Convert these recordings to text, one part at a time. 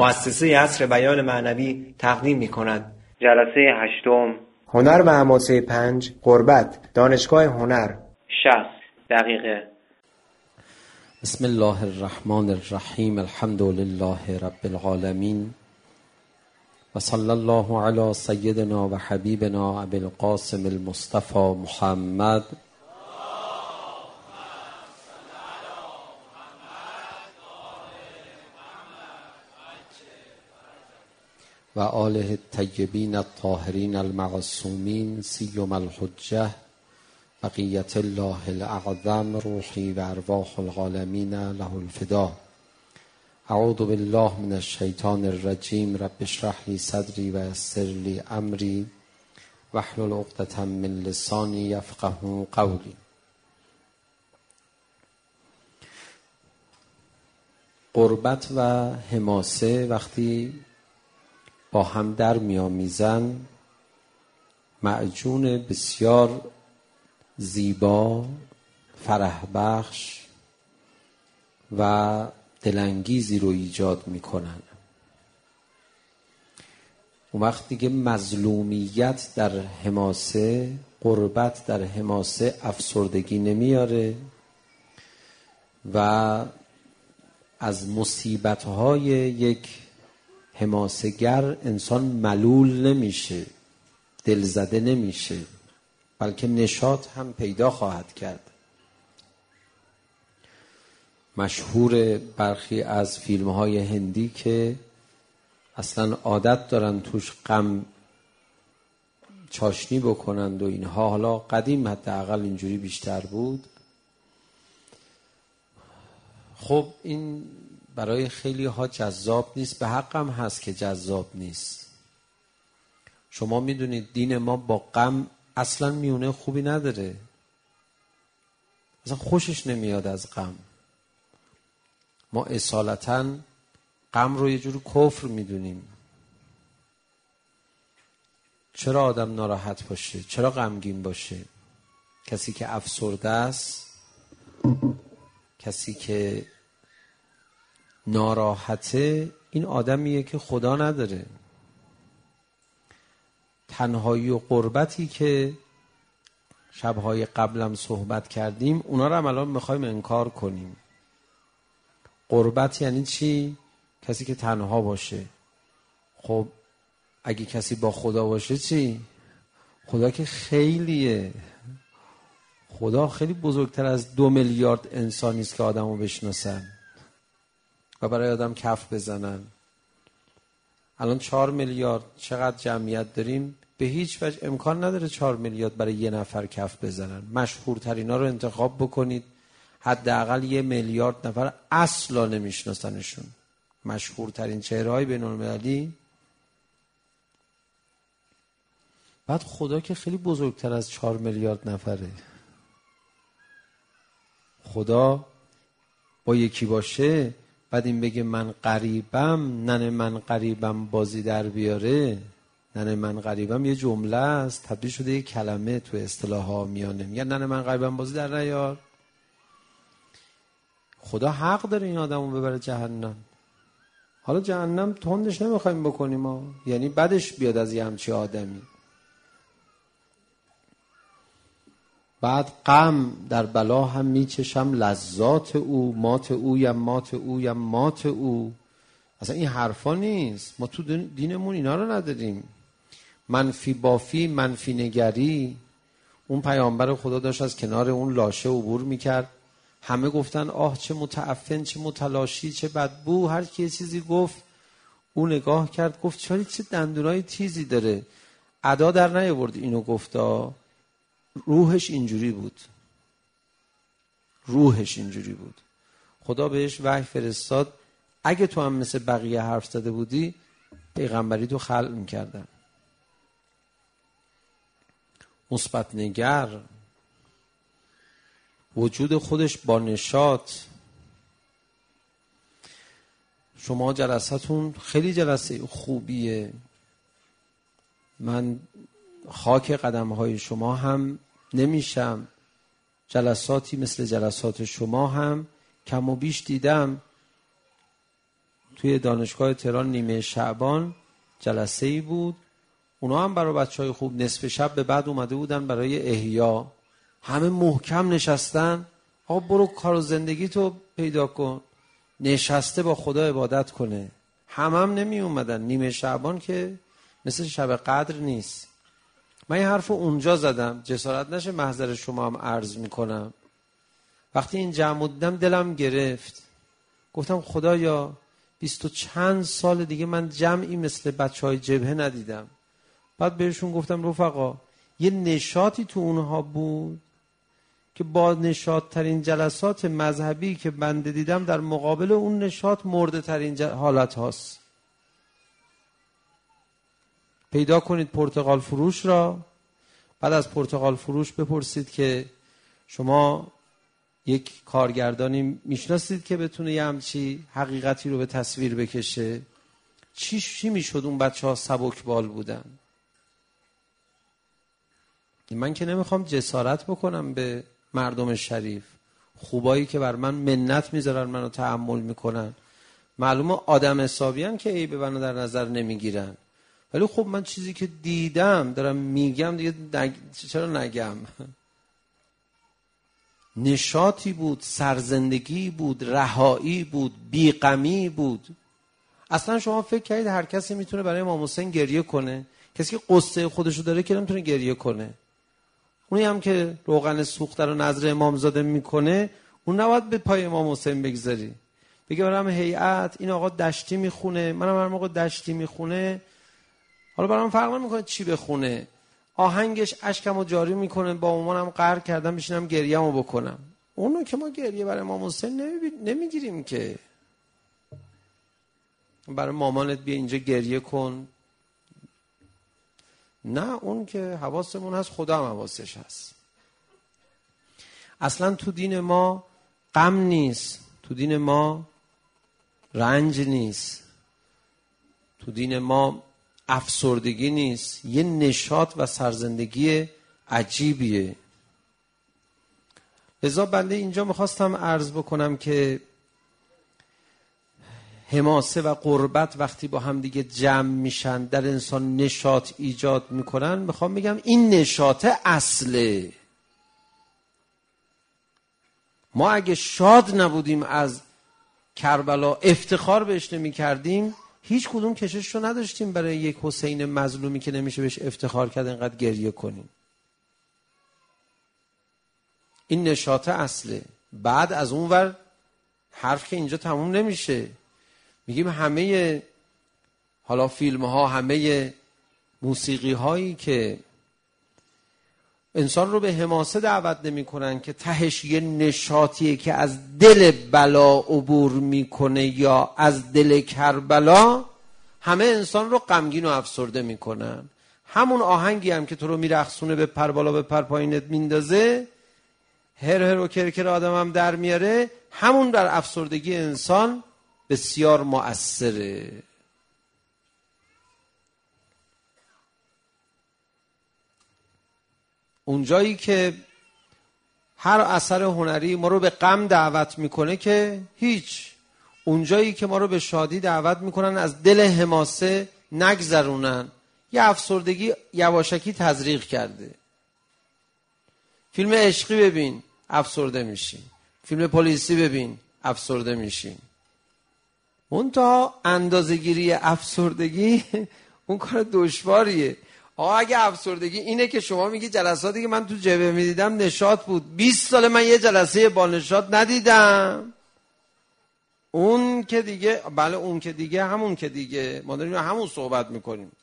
مؤسسه عصر بیان معنوی تقدیم می‌کند. جلسه 8 هنر و حماسه 5 غربت، دانشگاه هنر. 60 دقیقه. بسم الله الرحمن الرحیم. الحمد لله رب العالمین و صلی الله علی سیدنا و حبیبنا ابی القاسم المصطفى محمد و آله الطیبین الطاهرین المعصومین سیما الحجة بقیت الله الاعظم روحی و ارواح العالمین له الفدا. اعوذ بالله من الشیطان الرجیم. رب اشرح لی صدری و یسر لی امری واحلل عقدة من لسانی یفقهوا قولی. غربت و حماسه وقتی با هم در میامیزن معجون بسیار زیبا، فرح بخش و دلانگیزی رو ایجاد میکنن. اون وقت دیگه مظلومیت در حماسه، غربت در حماسه افسردگی نمیاره و از مصیبت‌های یک حماسه‌گر انسان ملول نمیشه، دلزده نمیشه، بلکه نشاط هم پیدا خواهد کرد. مشهور برخی از فیلم‌های هندی که اصلا عادت دارن توش غم چاشنی بکنند و اینها، حالا قدیم حداقل اینجوری بیشتر بود. خب این برای خیلی ها جذاب نیست، به حق هم هست که جذاب نیست. شما میدونید دین ما با غم اصلا میونه خوبی نداره، اصلا خوشش نمیاد از غم. ما اصالتاً غم رو یه جور کفر میدونیم. چرا آدم ناراحت باشه؟ چرا غمگین باشه؟ کسی که افسرده است، کسی که ناراحته، این آدمیه که خدا نداره. تنهایی و غربتی که شبهای قبلم صحبت کردیم، اونا رو هم الان میخوایم انکار کنیم. غربت یعنی چی؟ کسی که تنها باشه. خب اگه کسی با خدا باشه چی؟ خدا که خیلیه. خدا خیلی بزرگتر از 2 میلیارد انسانی است که آدمو بشناسن و برای آدم کف بزنن. الان 4 میلیارد چقدر جمعیت داریم؟ به هیچ وجه امکان نداره 4 میلیارد برای یه نفر کف بزنن. مشهورترینا رو انتخاب بکنید، حداقل 1 میلیارد نفر اصلا نمیشناسنشون. مشهورترین چهره‌های بین‌المللی. بعد خدا که خیلی بزرگتر از 4 میلیارد نفره. خدا با یکی باشه، بعد این بگه من غریبم، ننه من غریبم بازی در بیاره. ننه من غریبم یه جمله است، تبدیل شده یه کلمه تو اصطلاح ها میانه. میگن ننه من غریبم بازی در نیار. خدا حق داره این آدمو ببره جهنم. حالا جهنم تندش نمیخوایم بکنیم ها، یعنی بدش بیاد از یه همچی آدمی. بعد غم در بلا هم میچشم لذات او، مات اویم مات اویم مات او. اصلا این حرفا نیست، ما تو دینمون اینا رو نداریم. منفی بافی، منفی نگری. اون پیامبر خدا داشت از کنار اون لاشه عبور میکرد، همه گفتن آه چه متعفن، چه متلاشی، چه بدبو. هر کی یه چیزی گفت، اون نگاه کرد گفت چه دندونای تیزی داره. ادا در نیاورد اینو گفتا، روحش اینجوری بود. روحش اینجوری بود. خدا بهش وحی فرستاد اگه تو هم مثل بقیه حرف زده بودی، پیغمبری تو خلع میکردن. مثبت نگر، وجود خودش با نشاط. شما جلساتون خیلی جلسه خوبیه، من خاک قدم‌های شما هم نمیشم. جلساتی مثل جلسات شما هم کم و بیش دیدم. توی دانشگاه تهران نیمه شعبان جلسه‌ای بود، اونا هم برای بچهای خوب نصف شب به بعد اومده بودن برای احیا، همه محکم نشستن. آقا برو کار و زندگی تو پیدا کن، نشسته با خدا عبادت کنه. هم نمی اومدن. نیمه شعبان که مثل شب قدر نیست. من این حرف رو اونجا زدم، جسارت نشه محضر شما هم عرض میکنم. وقتی این جمع دیدم دلم گرفت، گفتم خدایا 20 و چند سال دیگه من جمعی مثل بچهای جبهه ندیدم. بعد بهشون گفتم رفقا یه نشاطی تو اونها بود که با نشاط ترین جلسات مذهبی که بنده دیدم در مقابل اون نشاط مرده ترین حالت هاست. پیدا کنید پرتقال فروش را، بعد از پرتقال فروش بپرسید که شما یک کارگردانی میشناسید که بتونه یه همچی حقیقتی رو به تصویر بکشه؟ چی میشد اون بچه ها سبکبال بودن. من که نمیخوام جسارت بکنم به مردم شریف، خوبایی که بر من منت میذارن منو تحمل میکنن، معلومه آدم حسابیان که عیب منو در نظر نمیگیرن، ولی خب من چیزی که دیدم دارم میگم دیگه چرا نگم. نشاطی بود، سرزندگی بود، رهایی بود، بیغمی بود. اصلا شما فکر کردید هر کسی میتونه برای امام حسین گریه کنه؟ کسی که قصه خودشو داره که نمیتونه گریه کنه. اونی هم که روغن سوخته رو نظر امامزاده میکنه، اون نباید به پای امام حسین بگذاری بگه برام هیئت این آقا دشتی میخونه، منم هر موقع دشتی میخونه حالا برام فرق نمیکنه چی بخونه، آهنگش اشکمو جاری میکنه، با مامانم قهر کردم بشینم گریه‌مو بکنم. اونو که ما گریه برای امام حسین نمیگیریم که برای مامانت بیا اینجا گریه کن. نه، اون که حواسمون هست خدا هم حواسش هست. اصلا تو دین ما غم نیست، تو دین ما رنج نیست، تو دین ما افسردگی نیست، یه نشاط و سرزندگی عجیبیه. لذا بنده اینجا میخواستم عرض بکنم که حماسه و قربت وقتی با هم دیگه جمع میشن در انسان نشاط ایجاد میکنن، میخوام بگم این نشاط اصله. ما اگه شاد نبودیم از کربلا، افتخار بهش نمی کردیم، هیچ کدوم کشش رو نداشتیم برای یک حسین مظلومی که نمیشه بهش افتخار کرد اینقدر گریه کنیم. این نشاط اصله. بعد از اون ور حرف که اینجا تموم نمیشه، میگیم همه حالا فیلم ها، همه موسیقی هایی که انسان رو به حماسه دعوت نمی کنن که تهش یه نشاطیه که از دل بلا عبور میکنه یا از دل کربلا، همه انسان رو غمگین و افسرده میکنن. همون آهنگی هم که تو رو میرقصونه به پر بالا به پر پایینت میندازه، هر هر و کرکر آدم هم در میاره، همون در افسردگی انسان بسیار مؤثره. اونجایی که هر اثر هنری ما رو به غم دعوت میکنه که هیچ، اونجایی که ما رو به شادی دعوت میکنن از دل حماسه نگذرونن، یه افسردگی یواشکی تزریق کرده. فیلم عشقی ببین افسرده میشین، فیلم پلیسی ببین افسرده میشین. منتها اندازه‌گیری افسردگی اون کار دشواریه. آقا اگه افسردگی اینه که شما میگی جلساتی که من تو جبهه میدیدم نشاط بود، 20 سال من یه جلسه با نشاط ندیدم، اون که دیگه، بله اون که دیگه، همون که دیگه، ما داریم همون صحبت میکنیم،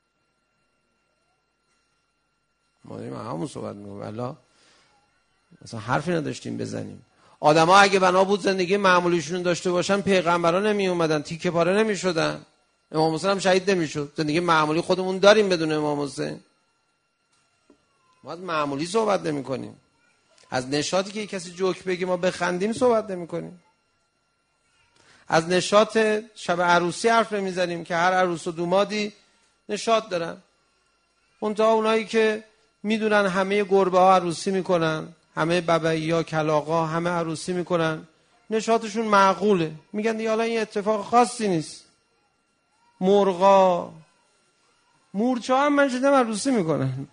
والا مثلا حرفی نداشتیم بزنیم. آدم ها اگه بنا بود زندگی معمولیشون داشته باشن، پیغمبرا نمی اومدن، تیکه پاره نمی شدن، امام حسین هم شهید نمی شد. زندگی معمولی خودمون داریم بدون امام حسین. ما از معمولی صحبت نمی کنیم، از نشاطی که کسی جوک بگه ما بخندیم صحبت نمی کنیم، از نشاط شب عروسی حرف نمی زنیم که هر عروس و دومادی نشاط دارن. منتها اونایی که میدونن همه گربه ها عروسی میکنن، همه ببعی ها، کلاغا همه عروسی میکنن، نشاطشون معقوله، میگن دیگه حالا این اتفاق خاصی نیست. مرغا، مورچه هم من شدم عروسی میکنن.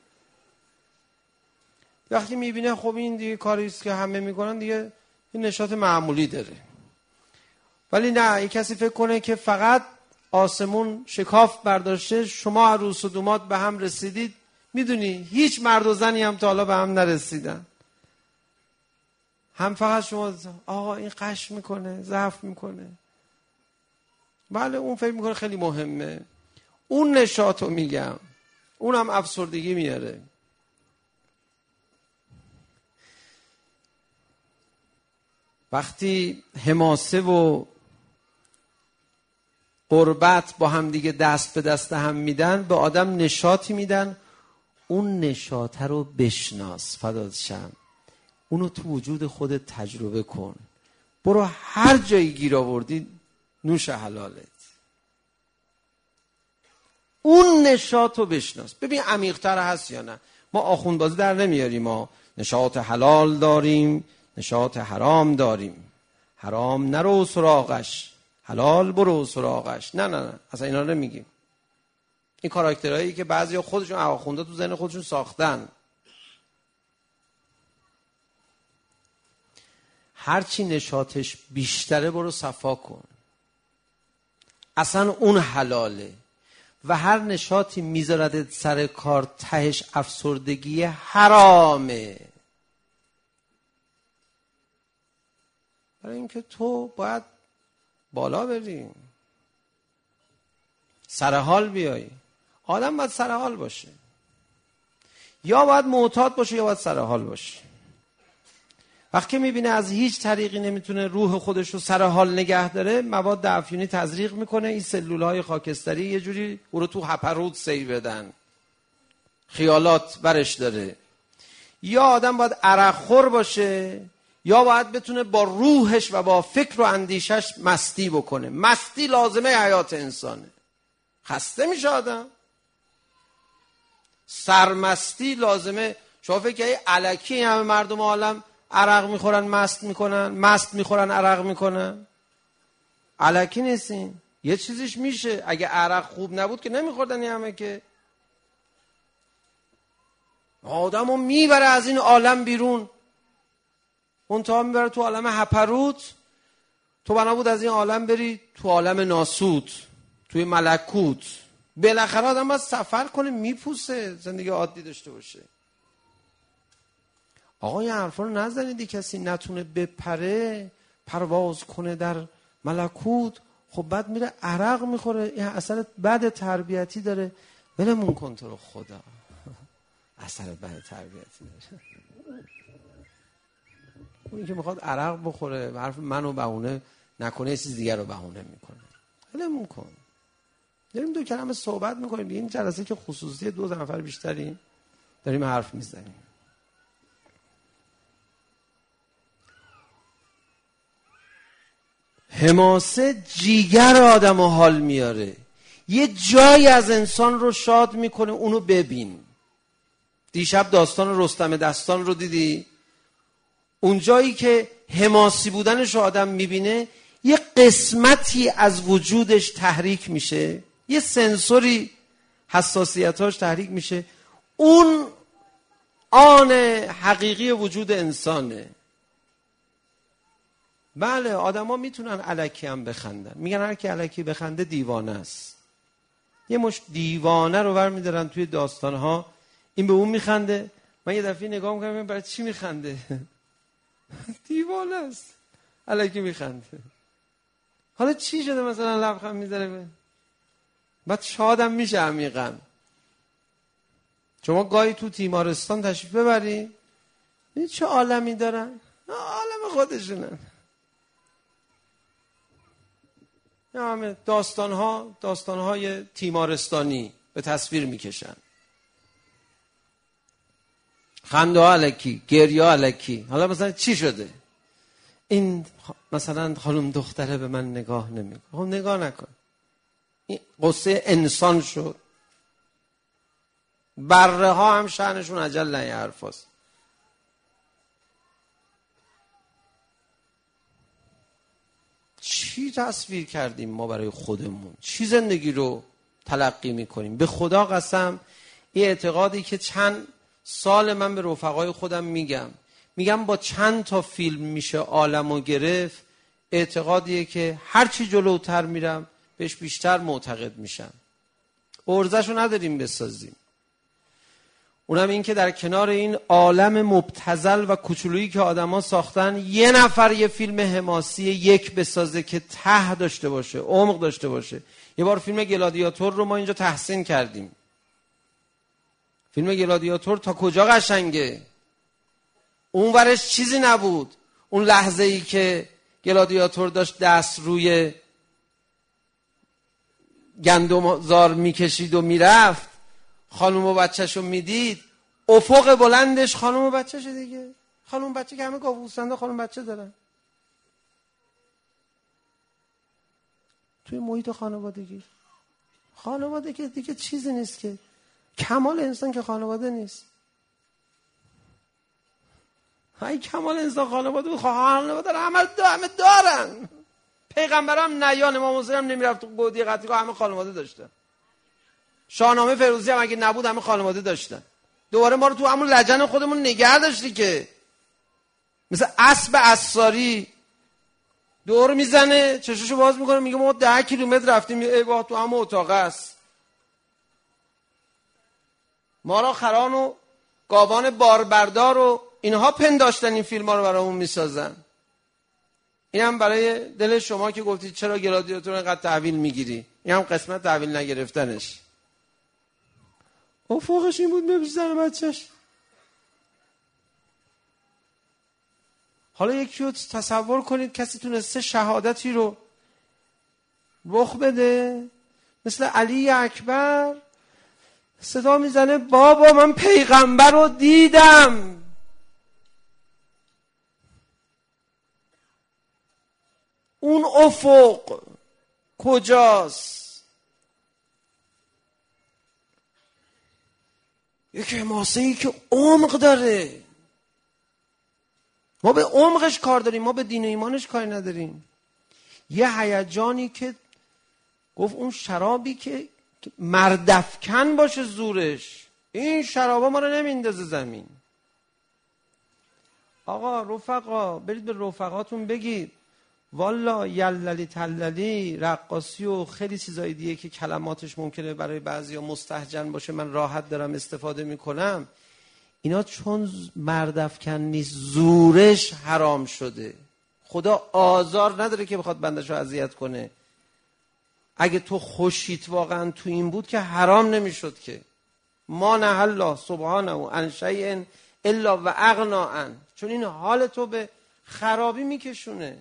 وقتی میبینه خب این دیگه کاریست که همه میکنن، دیگه این نشاط معمولی داره. ولی نه، یک کسی فکر کنه که فقط آسمون شکاف برداشته، شما عروس و دوماد به هم رسیدید، میدونی هیچ مرد و زنی هم تا حالا به هم نرسیدن، هم فقط شما آقا این قش میکنه، ضعف میکنه. بله اون فکر میکنه خیلی مهمه، اون نشاطو میگم، اونم افسردگی میاره. وقتی حماسه و قربت با هم دیگه دست به دست هم میدن، به آدم نشاطی میدن. اون نشاطه رو بشناس، فدات شم، اونو تو وجود خودت تجربه کن. برو هر جایی گیر آوردی نوش حلالت، اون نشاط رو بشناس. ببین عمیق‌تر هست یا نه. ما آخوندبازی در نمیاریم، ما نشاط حلال داریم، نشاط حرام داریم. حرام نرو سراغش، حلال برو سراغش. نه اصلا اینا رو نمیگیم. این کاراکترهایی که بعضیا خودشون آخونده تو ذهن خودشون ساختن. هرچی نشاطش بیشتره برو صفا کن، اصلا اون حلاله. و هر نشاطی میذارد سر کار تهش افسردگی حرامه. برای اینکه تو باید بالا بری، سر حال بیایی. آدم باید سر حال باشه، یا باید معتاد باشه یا باید سر حال باشه. وقتی میبینه از هیچ طریقی نمیتونه روح خودش رو سر حال نگه داره، مواد افیونی تزریق میکنه، این سلولهای خاکستری یه جوری او رو تو هپروت سی بدن، خیالات برش داره. یا آدم باید عرق خور باشه، یا باید بتونه با روحش و با فکر و اندیشش مستی بکنه. مستی لازمه حیات انسانه. خسته میشه آدم. سرمستی لازمه. شما فکر کنید الکی همه مردم عالم عرق میخورن مست میکنن، مست میخورن عرق میکنن؟ الکی نیستین، یه چیزیش میشه. اگه عرق خوب نبود که نمیخوردن این همه. که آدمو میبره از این عالم بیرون، اون تا میبره تو عالم هپروت. تو بنا بود از این عالم بری تو عالم ناسوت، توی ملکوت. بالاخره آدم باید سفر کنه، میپوسه، زندگی عادی داشته باشه. آقا این حرفا رو نزنیدی کسی نتونه بپره، پرواز کنه در ملکوت. خب بعد میره عرق میخوره، این اثر بد تربیتی داره. ولمون کن تو رو خدا، اثر بد تربیتی داره. اونی که میخواد عرق بخوره حرف منو بهونه نکنه، یه چیز دیگر رو بهونه میکنه. ولمون کن. داریم دو کلمه صحبت میکنیم، این جلسه که خصوصی 2 نفر بیشتریم داریم حرف میزنیم. حماسه جیگر آدم رو حال میاره، یه جایی از انسان رو شاد میکنه. اونو ببین. دیشب داستان رستم دستان رو دیدی؟ اون جایی که حماسی بودنش رو آدم میبینه، یه قسمتی از وجودش تحریک میشه، یه سنسوری حساسیتاش تحریک میشه. اون آن حقیقی وجود انسانه. بله آدم ها میتونن الکی هم بخندن، میگن هر کی الکی بخنده دیوانه است. یه مش دیوانه رو ور میدارن توی داستان ها، این به اون میخنده. من یه دفعه نگاه میکنم برای چی میخنده؟ دیوانه است، الکی میخنده. حالا چی شده مثلا لبخند میزنه؟ بعد شادم میشه عمیقا. شما گاهی تو تیمارستان تشریف ببری، این چه عالمی دارن؟ عالم خودشونن. همه داستانهای تیمارستانی به تصویر میکشن. خنده ها الکی، گریه ها الکی. حالا مثلا چی شده؟ این مثلا خانم دختره به من نگاه نمیکنه. خب نگاه نکن. این قصه انسان شد. بره ها هم شأنشون عجل نه حرفاست. چی تصویر کردیم ما برای خودمون؟ چی زندگی رو تلقی میکنیم؟ به خدا قسم این اعتقادی که چند سال من به رفقای خودم میگم با چند تا فیلم میشه عالمو گرفت، اعتقادیه که هرچی جلوتر میرم بهش بیشتر معتقد میشم. ارزشو نداریم بسازیم. اونم این که در کنار این عالم مبتذل و کوچولویی که آدما ساختن، یه نفر یه فیلم حماسی یک بسازه که ته داشته باشه، عمق داشته باشه. یه بار فیلم گلادیاتور رو ما اینجا تحسین کردیم. فیلم گلادیاتور تا کجا قشنگه. اون ورش چیزی نبود. اون لحظه ای که گلادیاتور داشت دست روی گندم زار میکشید و میرفت، خانم و بچه‌شو میدید، افق بلندش خانم و بچه‌شه دیگه. خانم و بچه که همه گاووسنده خانم بچه دارن. توی محیط خانوادگی که دیگه چیزی نیست که کمال انسان که خانواده نیست. های کمال انسان خانواده بود. خانواده همه دارن. پیغمبرم نیان امام حسین هم نمیرفت تو گودی قتلگاه، همه خانواده داشتن. شاهنامه فیروزی هم اگه نبود همه خانواده داشتن. دوباره ما رو تو همون لجن خودمون نگه داشتی که مثل اسب عصاری دور میزنه، چششو باز میکنه، میگه ما 10 کیلومتر رفتیم، ای بابا تو همون اتاق است. ما را خران و گاوان باربردار و اینها پنداشتن این فیلم ها رو برامون میسازن. این هم برای دل شما که گفتید چرا گلادیاتور اینقدر تحویل میگیری، این هم قسمت تحویل نگرفتنش. افقش این بود ببیزن بچهش. حالا یکی رو تصور کنید کسی تونسته شهادتی رو رخ بده مثل علی اکبر، صدا میزنه بابا من پیغمبر رو دیدم. اون افق کجاست؟ یک حماسه‌ای که عمق داره. ما به عمقش کار داریم، ما به دین و ایمانش کار نداریم. یه هیجانی که گفت اون شرابی که مردفکن باشه زورش، این شرابا ما رو نمیندازه زمین. آقا رفقا برید به رفقاتون بگید والا یللی تللی رقاصی و خیلی چیزای دیگه که کلماتش ممکنه برای بعضیا مستهجن باشه، من راحت دارم استفاده میکنم، اینا چون مردفکن نیست زورش حرام شده. خدا آزار نداره که بخواد بندش رو اذیت کنه. اگه تو خوشیت واقعا تو این بود که حرام نمیشد که. ما نه الله سبحانه و عن شیء الا و اغنا عن، چون این حال تو به خرابی میکشونه.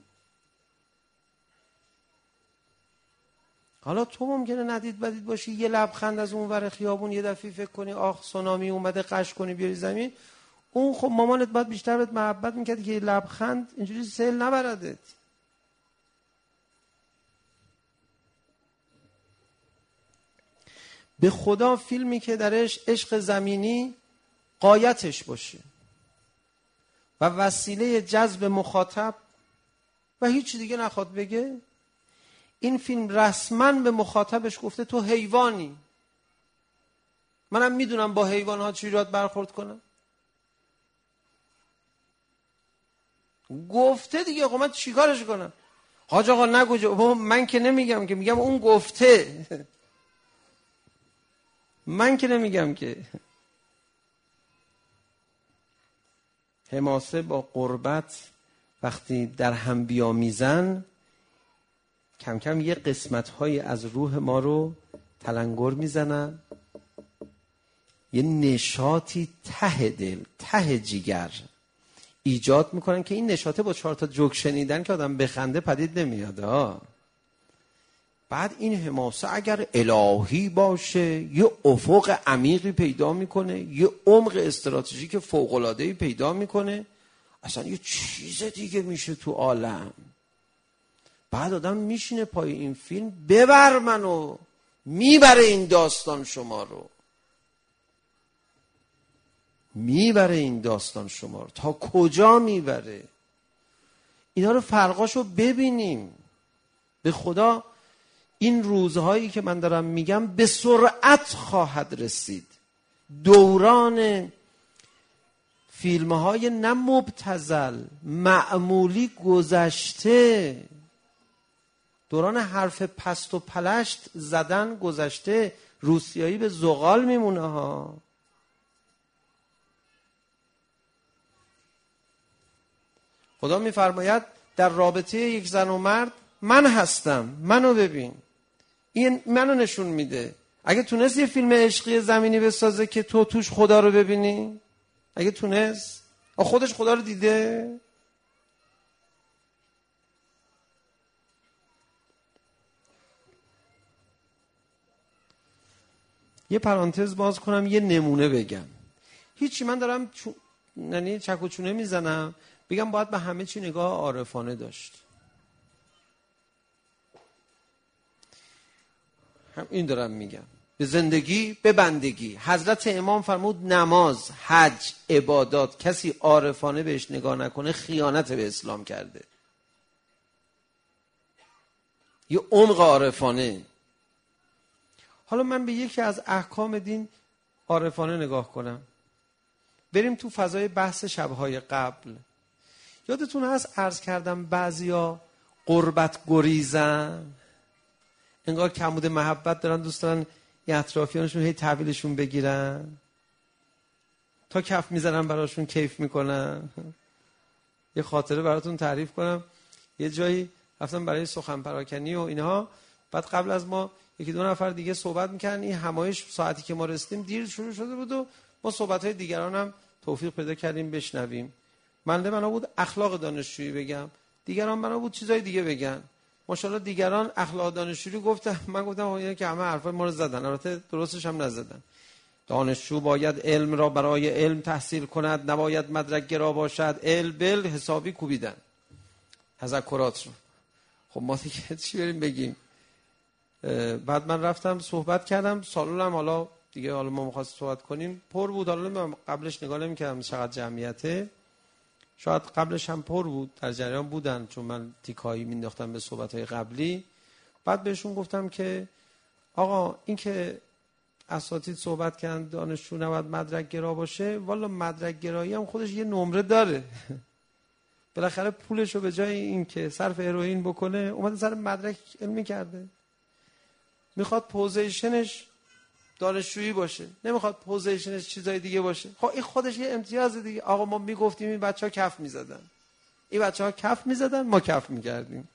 حالا تو ممکنه ندید بدید باشی، یه لبخند از اون ور خیابون یه دفعه فکر کنی آخ سونامی اومده، قش کنی بیاری زمین. اون خب مامانت باید بیشتر بهت محبت میکرد که یه لبخند اینجوری سیل نبردت. به خدا فیلمی که درش عشق زمینی غایتش باشه و وسیله جذب مخاطب و هیچ دیگه نخواد بگه، این فیلم رسما به مخاطبش گفته تو حیوانی. منم میدونم با حیوانات چجوری باید برخورد کنم. گفته دیگه، خب من چیکارش کنم؟ حاج آقا نگو، من که نمیگم که، میگم اون گفته. من که نمیگم که. حماسه با قربت وقتی در هم بیامیزن کم کم یه قسمت‌های از روح ما رو تلنگر میزنن، یه نشاطی ته دل، ته جیگر ایجاد میکنن که این نشاطه با 4 تا جوک شنیدن که آدم بخنده پدید نمیاد. بعد این حماسه اگر الهی باشه یه افق عمیقی پیدا میکنه، یه عمق استراتژیک فوق‌العاده‌ای پیدا میکنه، اصلا یه چیز دیگه میشه تو عالم. بعد آدم میشینه پای این فیلم، ببر منو، میبره این داستان شما رو، میبره این داستان شما رو. تا کجا میبره؟ اینا رو فرقاشو ببینیم. به خدا این روزهایی که من دارم میگم به سرعت خواهد رسید. دوران فیلم‌های نه مبتذل معمولی گذشته، دوران حرف پست و پلشت زدن گذشته. روسیایی به زغال میمونه ها. خدا میفرماید در رابطه یک زن و مرد من هستم، منو ببین. این منو نشون میده. اگه تونست یه فیلم عشقی زمینی بسازه که تو توش خدا رو ببینی، اگه تونست، خودش خدا رو دیده. یه پرانتز باز کنم، یه نمونه بگم. هیچی، من دارم یعنی چک و چونه میزنم، بگم باید به همه چی نگاه عارفانه داشت. هم این دارم میگم، به زندگی، به بندگی. حضرت امام فرمود نماز، حج، عبادات کسی عارفانه بهش نگاه نکنه خیانت به اسلام کرده. یه عمق عارفانه. حالا من به یکی از احکام دین عارفانه نگاه کنم. بریم تو فضای بحث شبهای قبل. یادتون هست عرض کردم بعضیا قربت گریزن، انگار کمبود محبت دارن، دوست دارن یه اطرافیانشون هی تحویلشون بگیرن، تا کف میزنن براشون کیف میکنن. یه خاطره براتون تعریف کنم. یه جایی رفتم برای سخن پراکنی و اینها، بعد قبل از ما یکی دو نفر دیگه صحبت میکردن. این همایش ساعتی که ما رسیدیم دیر شروع شده بود و ما صحبتهای دیگران هم توفیق پیدا کردیم بشنویم. بنا بود اخلاق دانشجویی بگم، دیگران بنا بود چیزای دیگه بگن. ماشاءالله دیگران اخلاق دانشجویی گفتن، من گفتم اینا که همه حرفای ما رو زدن، البته درستش هم نزدن. دانشجو باید علم را برای علم تحصیل کند، نباید مدرک گرا باشد. بل حسابی کوبیدن تذکرات رو. خب ما دیگه چی بریم بگیم؟ بعد من رفتم صحبت کردم، سالونم حالا دیگه ما می‌خواستیم صحبت کنیم پر بود. حالا من قبلش نگاه نمی‌کردم چقدر جمعیته، شاید قبلش هم پر بود، در جریان بودن چون من تیکایی مینداختم به صحبت‌های قبلی. بعد بهشون گفتم که آقا این که اساتید صحبت کردن دانشجو نباید مدرک گرا باشه، والا مدرک گرایی هم خودش یه نمره داره. بالاخره پولشو به جای این که صرف هروئین بکنه اومده سر مدرک علمی کرده. میخواد پوزیشنش دانشجویی باشه، نمیخواد پوزیشنش چیزای دیگه باشه. خب این خودش یه امتیاز دیگه. آقا ما میگفتیم این بچه‌ها کف میزدن، این بچه‌ها کف میزدن، ما کف میکردیم.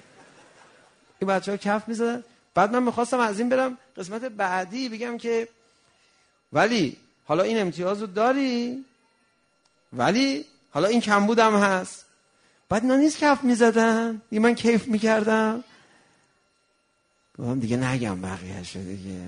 این بچه‌ها کف میزدن. بعد من میخواستم از این برم قسمت بعدی بگم که ولی حالا این امتیازو داری، ولی حالا این کمبودم هست. بعد اینا نیست کف میزدن، دیگه من کیف میکردم. گفتم دیگه نگم بقیه‌شو دیگه،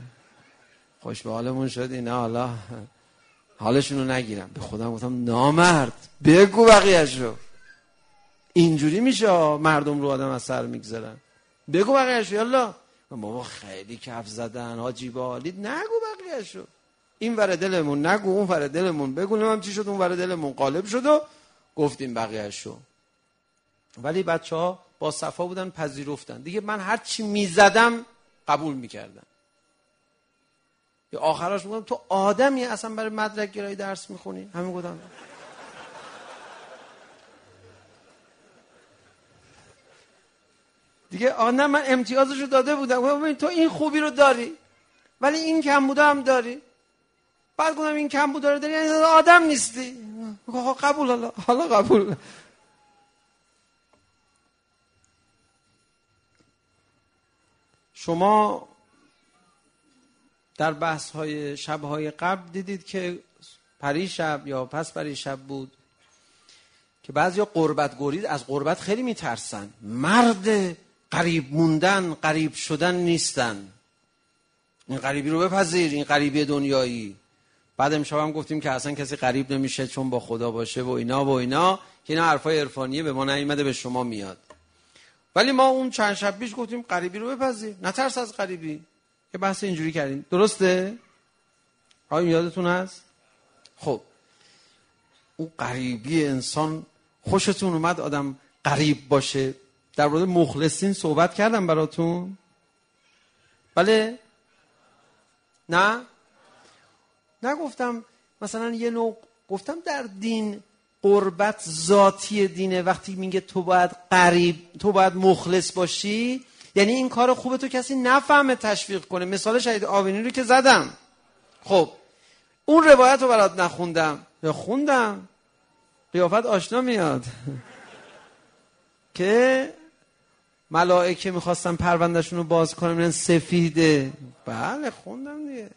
خوش به حالمون شد اینا، حالا حالشونو نگیرم. به خودم گفتم نامرد بگو بقیه‌شو. اینجوری میشه مردم رو آدم از سر میگذارن. بگو بقیه‌شو. یالا بابا خیلی کف زدن حاجی بالید، نگو بقیه‌شو. این ور دلمون نگو، اون ور دلمون بگو. نمیم چی شد، اون ور دلمون قالب شد و گفتیم بقیه‌شو. ولی بچه‌ها با صفا بودن، پذیرفتن دیگه. من هر چی میزدم قبول میکردن. یا آخراش میگم تو آدمی اصلا برای مدرک گرایی درس میخونی؟ همین گفتم. دیگه نه من امتیازشو داده بودم، ببین تو این خوبی رو داری ولی این کم بوده هم داری. بعد گفتم این کم بوده رو داری یعنی آدم نیستی. قبول، حالا قبول. شما در بحث‌های شب‌های قبل دیدید که پریشب یا پس پریشب بود که بعضیا قربت گرید، از قربت خیلی میترسن. مرد قریب موندن، قریب شدن نیستن. این قریبی رو بپذیر، این قریبی دنیایی. بعد امشب هم گفتیم که اصلا کسی قریب نمیشه چون با خدا باشه و اینا که اینا حرفای عرفانیه، به ما نیامده، به شما میاد. ولی ما اون چند شب پیش گفتیم قریبی رو بپذیر، نترس از قریبی. یه بحث اینجوری کردیم، درسته؟ آیا یادتون هست؟ خب اون قریبی انسان خوشتون اومد آدم غریب باشه. در مورد مخلصین صحبت کردم براتون؟ بله؟ نه؟ نگفتم مثلا یه نوع، گفتم در دین قربت ذاتی دینه. وقتی میگه تو باید غریب، تو باید مخلص باشی، یعنی این کار خوبه تو کسی نفهمه تشویق کنه. مثال شهید آبینی رو که زدم. خب اون روایت رو برات نخوندم یا خوندم، قیافت آشنا میاد که ملائکه میخواستن پروندهشون رو باز کنن، میگن سفیده. بله خوندم دیگه.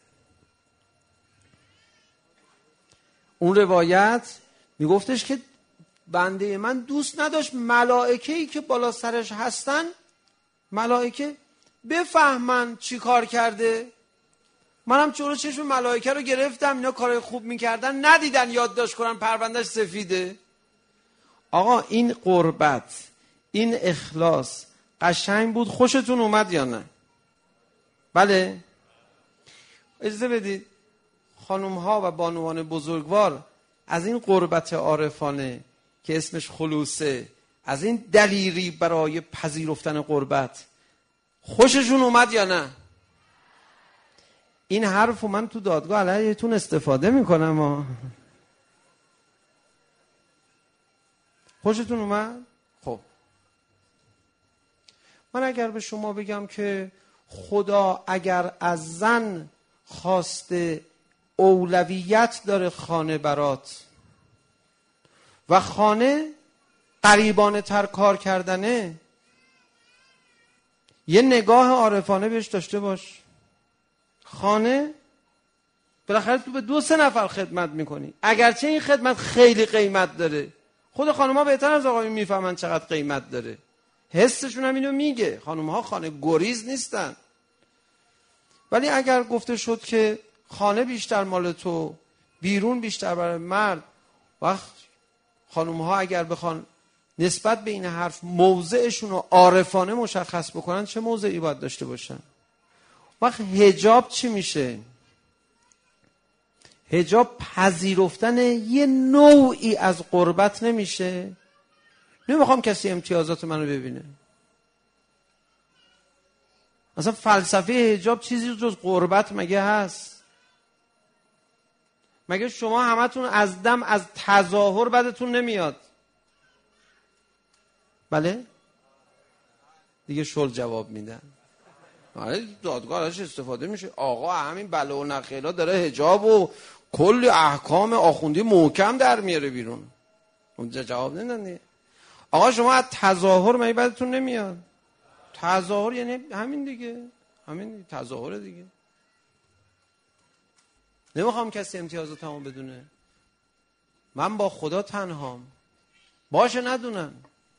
اون روایت میگفتش که بنده من دوست نداشت ملائکه‌ای که بالا سرش هستن، ملائکه بفهمن چی کار کرده. منم جلو چشم ملائکه رو گرفتم، اینا کارای خوب میکردن، ندیدن یادداشت کنن پروندهش سفیده. آقا این قربت، این اخلاص قشنگ بود؟ خوشتون اومد یا نه؟ بله؟ اجازه بدید خانم ها و بانوان بزرگوار از این قربت عارفانه که اسمش خلوصه، از این دلیری برای پذیرفتن قربت، خوششون اومد یا نه؟ این حرفو من تو دادگاه علیهتون استفاده میکنم. خوشتون اومد؟ خب من اگر به شما بگم که خدا اگر از زن خواسته اولویت داره خانه برات و خانه قریبانه تر کار کردنه، یه نگاه عارفانه بهش داشته باش. خانه بالاخره تو به 2-3 نفر خدمت میکنی، اگرچه این خدمت خیلی قیمت داره. خود خانم‌ها بهتر از آقایون میفهمن چقدر قیمت داره، حسشون هم اینو میگه. خانم‌ها خانه گریز نیستن. ولی اگر گفته شد که خانه بیشتر مال تو، بیرون بیشتر برای مرد، وقت خانم‌ها اگر بخوان نسبت به این حرف موضعشون رو عارفانه مشخص بکنن، چه موضعی باید داشته باشن؟ وقت حجاب چی میشه؟ حجاب پذیرفتن یه نوعی از قربت نمیشه؟ نمیخوام کسی امتیازات منو ببینه. مثلا فلسفه حجاب چیزی جز قربت مگه هست؟ مگه شما همتون از دم از تظاهر بدتون نمیاد؟ بله؟ دیگه شل جواب میدن. دادگاه ازش استفاده میشه. آقا همین بله و نخیلا داره حجاب و کلی احکام آخوندی محکم در میاره بیرون. اونجا جواب نمیدن. آقا شما از تظاهر مگه بدتون نمیاد؟ تظاهر یعنی همین دیگه، همین تظاهر دیگه. نمیخوام کسی امتیازاتمو بدونه. من با خدا تنهام، باشه ندونن.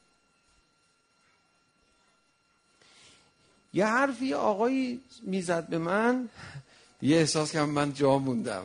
یه حرفی آقایی میزد به من، یه احساس کردم من جا موندم.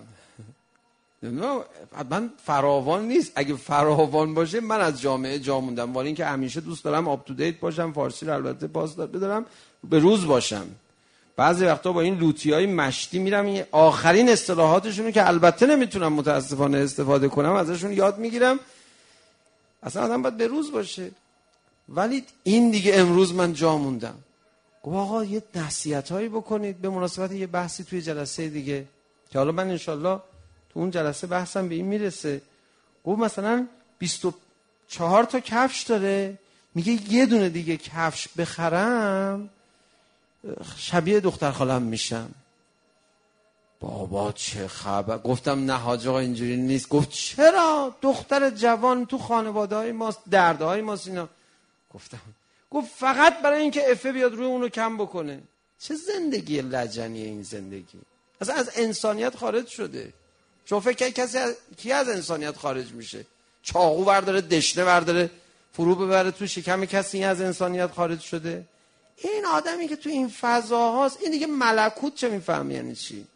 من فراوان نیست، اگه فراوان باشه من از جامعه جا موندم. ولی اینکه همیشه دوست دارم آپ تو دیت باشم، فارسی رو البته پاس بدارم، به روز باشم. بعضی وقتا با این لوتیای مشتی میرم آخرین اصطلاحاتشونو که البته نمیتونم متاسفانه استفاده کنم ازشون یاد میگیرم. اصلا آدم باید به روز باشه. ولی این دیگه امروز من جا موندم. گفت آقا یه نصیحتایی بکنید به مناسبت یه بحثی توی جلسه دیگه که حالا من انشالله تو اون جلسه بحثم به این میرسه. گفت مثلا 24 تا کفش داره، میگه یه دونه دیگه کفش بخرم شبیه دختر خالم میشم. بابا چه خبر؟ گفتم نه حاج آقا اینجوری نیست. گفت چرا؟ دختر جوان تو خانواده های ماست، درده های ماست اینا. گفت فقط برای اینکه افه بیاد روی اونو کم بکنه. چه زندگی لجنیه این زندگی؟ اصلا از انسانیت خارج شده. شما فکر کسی کی از انسانیت خارج میشه؟ چاقو برداره، دشنه برداره، فرو ببره تو شکم کسی از انسانیت خارج شده؟ این آدمی که تو این فضاهاست این دیگه ملکوت چه میفهمی یعنی چی؟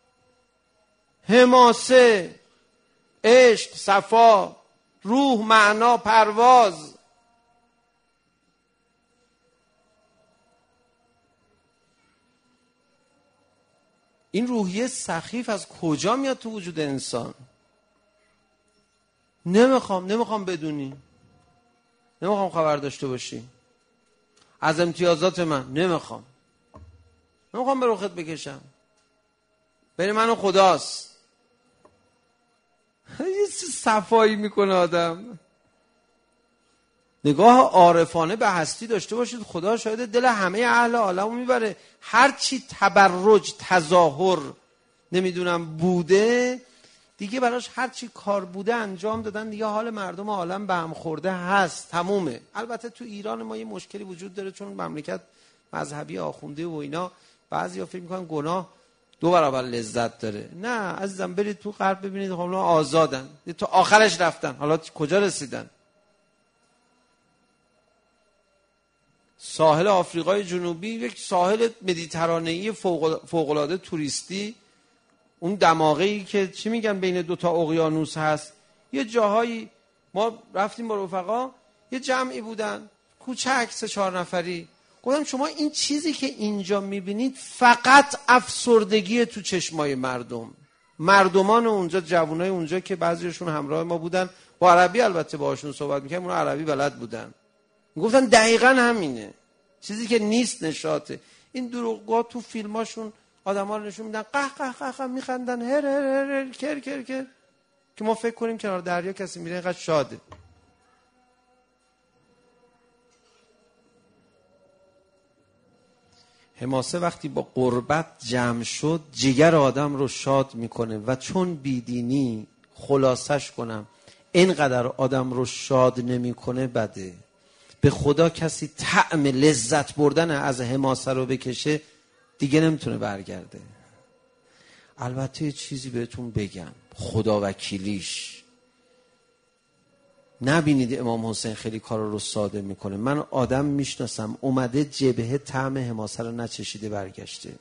حماسه، عشق، صفا، روح، معنا، پرواز. این روحیه سخیف از کجا میاد تو وجود انسان؟ نمیخوام بدونی. نمیخوام خبر داشته باشی. از امتیازات من نمیخوام به رخت بکشم. بین من و خداست. یه صفایی میکنه آدم. نگاه عارفانه به هستی داشته باشید. خدا شاید دل همه اهل عالمو میبره. هر چی تبرج، تظاهر نمیدونم بوده دیگه، براش هر چی کار بوده انجام دادن دیگه. حال مردم عالم به هم خورده هست، تمومه. البته تو ایران ما یه مشکلی وجود داره، چون مملکت مذهبی آخونده و اینا، بعضیا فکر میکنن گناه 2 برابر لذت داره. نه عزیزم، برید تو غرب ببینید خب اونا آزادن، تا آخرش رفتن. حالا کجا رسیدن؟ ساحل آفریقای جنوبی یک ساحل مدیترانه‌ای فوق‌العاده توریستی، اون دماغه‌ای که چی میگن بین 2 اقیانوس هست. یه جاهایی ما رفتیم با رفقا، یه جمعی بودن کوچک 3-4 نفری. گفتم شما این چیزی که اینجا میبینید فقط افسردگی تو چشمای مردمان اونجا، جوانای اونجا که بعضیشون همراه ما بودن، با عربی البته باهاشون صحبت می‌کردیم، اون عربی بلد بودن. گفتن دقیقاً همینه، چیزی که نیست نشاطه. این دروغگوها تو فیلماشون آدم‌ها رو نشون میدن قه قه قه قه میخندن، هر هر هر کر کر کر، که ما فکر کنیم کنار دریا کسی میره اینقدر شاده. حماسه وقتی با قربت جمع شد جگر آدم رو شاد میکنه و چون بیدینی خلاصش کنم اینقدر آدم رو شاد نمیکنه بده. به خدا کسی طعم لذت بردن از حماسه رو بکشه دیگه نمیتونه برگرده. البته یه چیزی بهتون بگم، خدا وکیلیش نبینید امام حسین خیلی کار رو ساده میکنه. من آدم میشناسم اومده جبهه طعم حماسه رو نچشیده برگشته.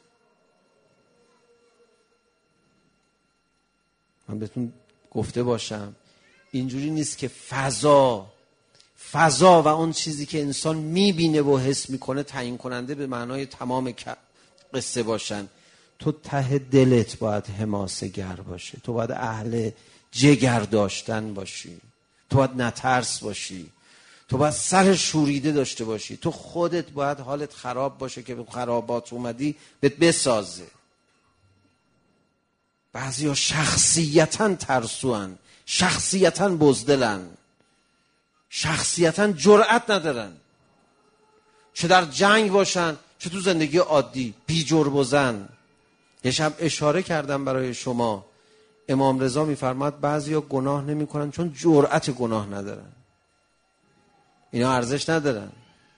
من بهتون گفته باشم اینجوری نیست که فضا و اون چیزی که انسان میبینه و حس میکنه تعیین کننده به معنای تمام قصه باشن. تو ته دلت باید حماسه گر باشه، تو باید اهل جگر داشتن باشی، تو باید نترس باشی، تو باید سر شوریده داشته باشی، تو خودت باید حالت خراب باشه که به خرابات اومدی بهت بسازه. بعضیا شخصیتاً ترسوان، شخصیتاً بزدلن، شخصیتاً جرأت ندارن، چه در جنگ باشن چه تو زندگی عادی بی جربزن. یه شب اشاره کردم برای شما، امام رضا میفرماد بعضیا گناه نمی کنن چون جرأت گناه ندارن. اینا ارزش ندارن.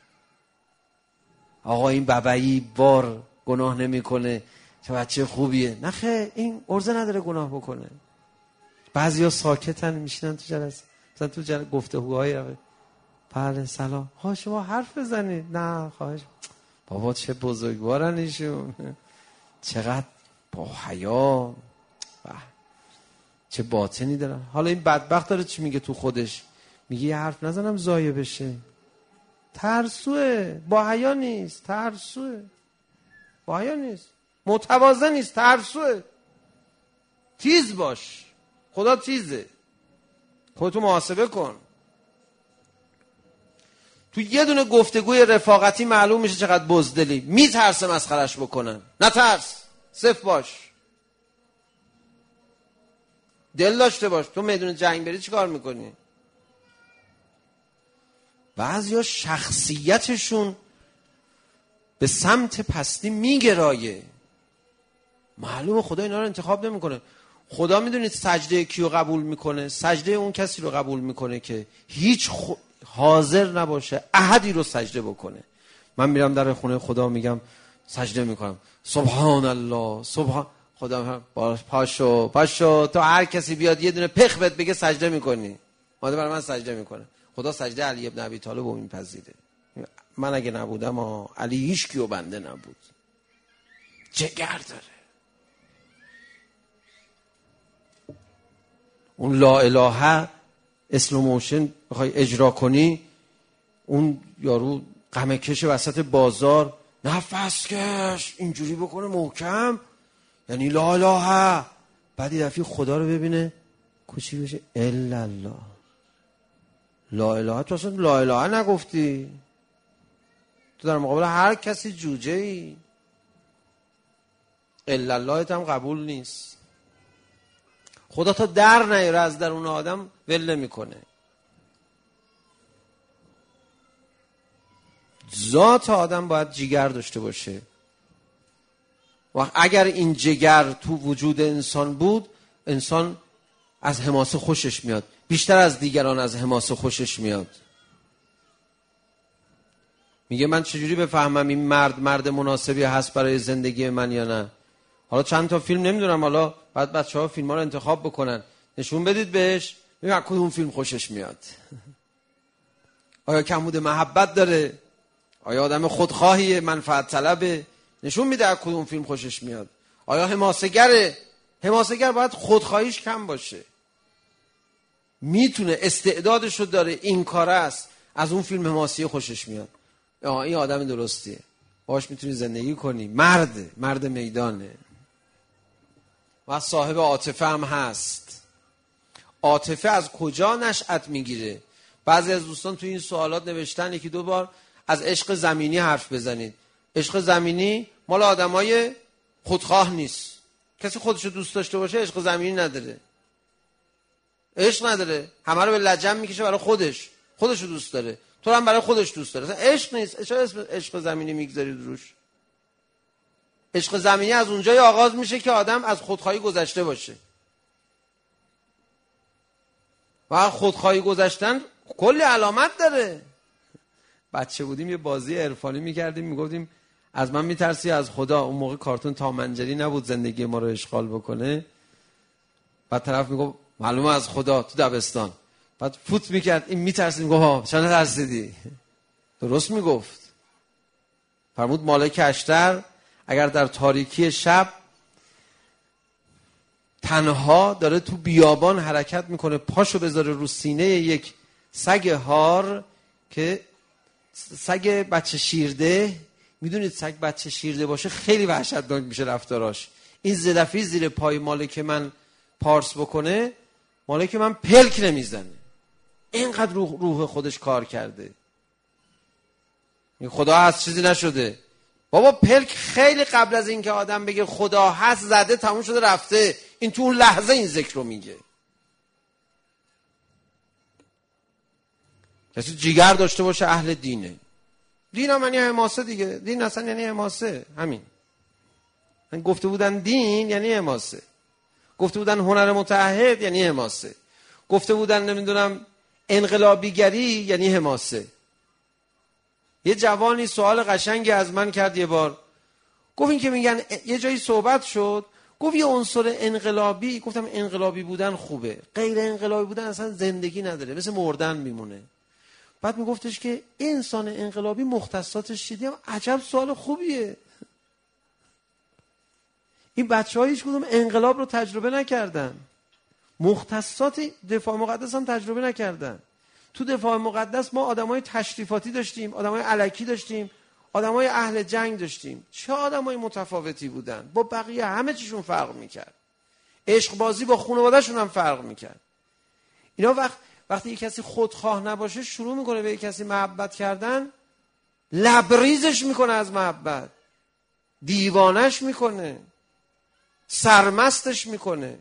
آقا این بابایی بار گناه نمی کنه چه بچه خوبیه. نه خیر، این ارزه نداره گناه بکنه. بعضیا ساکتن میشینن تو جلسه، مثلا تو گفتگوهای بله سلام، ها شما حرف بزنید. نه خواهش، بابا چه بزرگوارن ایشون، چقدر با حیا، چه باطنی دارن. حالا این بدبخت داره چی میگه تو خودش؟ میگه یه حرف نزنم ضایع بشه. ترسوه، با حیا نیست، ترسوه، با حیا نیست، متواضع نیست، ترسوه. تیز باش، خدا تیزه، خودتو محاسبه کن. تو یه دونه گفتگوی رفاقتی معلوم میشه چقدر بزدلی. میترسه مسخرش بکنن، نترس، صفر باش، دل داشته باش. تو میدون جنگ بری چی کار میکنی؟ بعضیا شخصیتشون به سمت پستی میگرایه، معلومه خدا اینا رو انتخاب نمیکنه. خدا میدونید سجده کیو قبول میکنه؟ سجده اون کسی رو قبول میکنه که هیچ حاضر نباشه احدی رو سجده بکنه. من میرم در خونه خدا میگم سجده میکنم، سبحان الله سبحان خدا، پاشو تو هر کسی بیاد یه دونه پخ بهت بگه سجده میکنی، ماده برای من سجده میکنه. خدا سجده علی ابن ابی طالب رو میپذیره. من اگه نبودم علی هیچ کیو بنده نبود. جگر داره. اون لا اله اسلو موشن بخوای اجرا کنی، اون یارو غمه کش وسط بازار نفس کش اینجوری بکنه محکم، یعنی لا اله، بعد یه دفعه خدا رو ببینه کوچی بشه الا الله، لا اله، تو اصلا لا اله نگفتی، تو در مقابل هر کسی جوجه ای. الا اللهت هم قبول نیست. خدا تا در نیاره از درون آدم ول نمیکنه. ذات آدم باید جگر داشته باشه. و اگر این جگر تو وجود انسان بود، انسان از حماسه خوشش میاد، بیشتر از دیگران از حماسه خوشش میاد. میگه من چجوری بفهمم این مرد مناسبی هست برای زندگی من یا نه؟ حالا چند تا فیلم نمیدونم، حالا بعد بچه‌ها فیلم‌ها رو انتخاب بکنن، نشون بدید بهش ببین از کدوم فیلم خوشش میاد. آیا کمبود محبت داره؟ آیا آدم خودخواهیه، منفعت طلبه؟ نشون میده از کدوم فیلم خوشش میاد. آیا حماسه‌گره؟ حماسه‌گر باید خودخواهیش کم باشه، میتونه استعدادشو داره، این کاره است، از اون فیلم حماسی خوشش میاد. این آدم درستیه، باهاش میتونی زندگی کنی، مرد میدانه و صاحب عاطفه هم هست. عاطفه از کجا نشأت میگیره؟ بعضی از دوستان تو این سوالات نوشتن یکی دو بار از عشق زمینی حرف بزنید. عشق زمینی مال آدمای خودخواه نیست. کسی خودشو دوست داشته باشه عشق زمینی نداره. عشق نداره، همه رو به لجن میکشه برای خودشو دوست داره، تو هم برای خودش دوست داره. عشق نیست. چرا اسم عشق زمینی میگذارید روش؟ عشق زمینی از اونجای آغاز میشه که آدم از خودخواهی گذشته باشه. و خودخواهی گذشتن کلی علامت داره. بچه بودیم یه بازی عرفانی میکردیم، میگفتیم از من میترسی از خدا. اون موقع کارتون تام و جری نبود زندگی ما رو اشغال بکنه. بعد طرف میگفت معلومه از خدا، تو دبستان. بعد فوت میکرد، این میترسید، میگفت ها چرا ترسیدی؟ درست میگفت. فرمود مالک اشتر اگر در تاریکی شب تنها داره تو بیابان حرکت میکنه، پاشو بذاره رو سینه یک سگ هار، که سگ بچه شیرده، میدونید سگ بچه شیرده باشه خیلی وحشتناک میشه رفتاراش. این زدفی زیر پای مالک من پارس بکنه، مالک من پلک نمیزنه. اینقدر روح خودش کار کرده. خدا هست چیزی نشده. بابا پلک خیلی قبل از اینکه آدم بگه خدا هست زده، تموم شده رفته. این تو اون لحظه این ذکر رو میگه. کسی جیگر داشته باشه اهل دینه. دین هم یعنی حماسه دیگه. دین اصلا یعنی حماسه. همین. گفته بودن دین یعنی حماسه. گفته بودن هنر متعهد یعنی حماسه. گفته بودن نمیدونم انقلابیگری یعنی حماسه. یه جوانی سوال قشنگی از من کرد یه بار. گفت این که میگن یه جایی صحبت شد، گفت یه عنصر انقلابی. گفتم انقلابی بودن خوبه، غیر انقلابی بودن اصلا زندگی نداره، مثل مردن میمونه. بعد میگفتش که انسان انقلابی مختصاتش چیه؟ عجب سوال خوبیه. این بچه‌ها هیچ کدوم انقلاب رو تجربه نکردن، مختصات دفاع مقدس هم تجربه نکردن. تو دفاع مقدس ما آدمای تشریفاتی داشتیم، آدمای الکی داشتیم، آدمای اهل جنگ داشتیم. چه آدمای متفاوتی بودن، با بقیه همه چیشون فرق میکرد. عشق بازی با خانواده‌شون هم فرق میکرد. اینا وقتی یک کسی خودخواه نباشه شروع میکنه به یک کسی محبت کردن، لبریزش میکنه از محبت، دیوانش میکنه، سرمستش میکنه.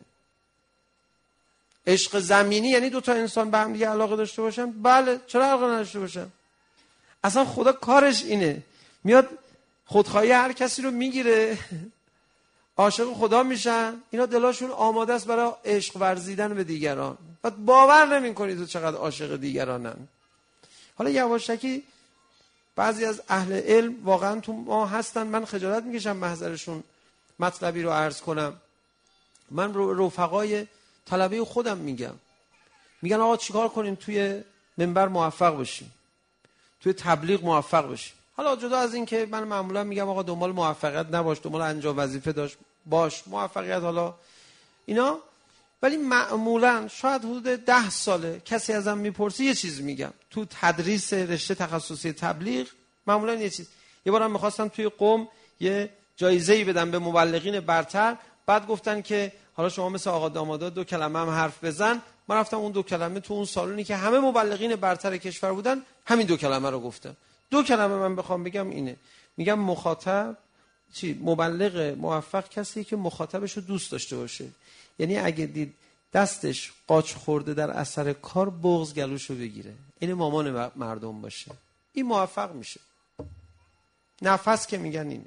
عشق زمینی یعنی دو تا انسان به هم دیگه علاقه داشته باشن. بله، چرا علاقه نداشته باشن؟ اصلا خدا کارش اینه، میاد خودخواهی هر کسی رو میگیره، عاشق خدا میشن. اینا دلاشون آماده است برای عشق ورزیدن به دیگران. بعد باور نمی‌کنی تو چقدر عاشق دیگرانن. حالا یواشکی بعضی از اهل علم واقعا تو ما هستن، من خجالت میکشم محضرشون مطلبی رو عرض کنم. من رفقای طلبه خودم میگن آقا چیکار کنیم توی منبر موفق بشیم، توی تبلیغ موفق بشیم. حالا جدا از این که من معمولا میگم آقا دنبال موفقیت نباش، دنبال انجام وظیفه باش، موفقیت حالا اینا. ولی معمولا شاید حدود 10 ساله کسی ازم میپرسی یه چیز میگم. تو تدریس رشته تخصصی تبلیغ معمولا یه بارم میخواستم توی قم یه جایزه‌ای بدم به مبلغین برتر. بعد گفتن که حالا شما مثل آقا دامادا 2 کلمه هم حرف بزن. من رفتم اون 2 کلمه تو اون سالونی که همه مبلغین برتر کشور بودن، همین 2 کلمه رو گفتم. 2 کلمه من بخوام بگم اینه، میگم مخاطب مبلغ موفق کسیه که مخاطبش رو دوست داشته باشه. یعنی اگه دید دستش قاچ خورده در اثر کار، بغض گلوشو بگیره، این مامان مردم باشه، این موفق میشه. نفس که میگن اینه،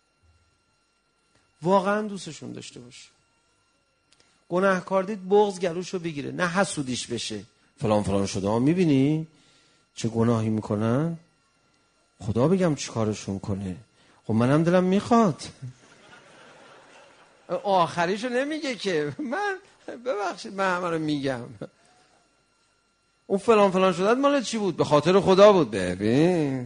واقعا دوستشون داشته باشه. گناهکار دید بغض گلوشو بگیره، نه حسودیش بشه، فلان فلان شده ها میبینی چه گناهی میکنن، خدا بگم چی کارشون کنه، خب منم دلم میخواد. آخریشو نمیگه که من ببخشید من همه رو میگم، اون فلان فلان شده مال چی بود؟ به خاطر خدا بود. ببین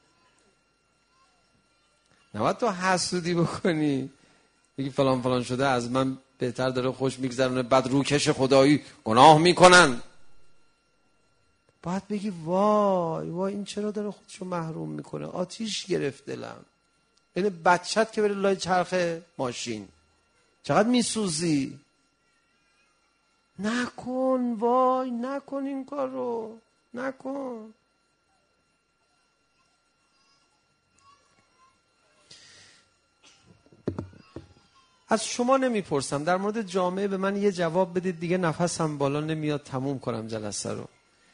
نباید تو حسودی بکنی بگی فلان فلان شده از من بهتر داره خوش میگذرونه، بعد روکش خدایی گناه میکنن. باید بگی وای وای این چرا داره خودشو محروم میکنه، آتیش گرفت دلم. این بچت که بره لای چرخ ماشین چقدر میسوزی. نکن، وای نکن این کار رو، نکن. از شما نمیپرسم، در مورد جامعه به من یه جواب بدید دیگه، نفسم بالا نمیاد تموم کنم جلسه رو.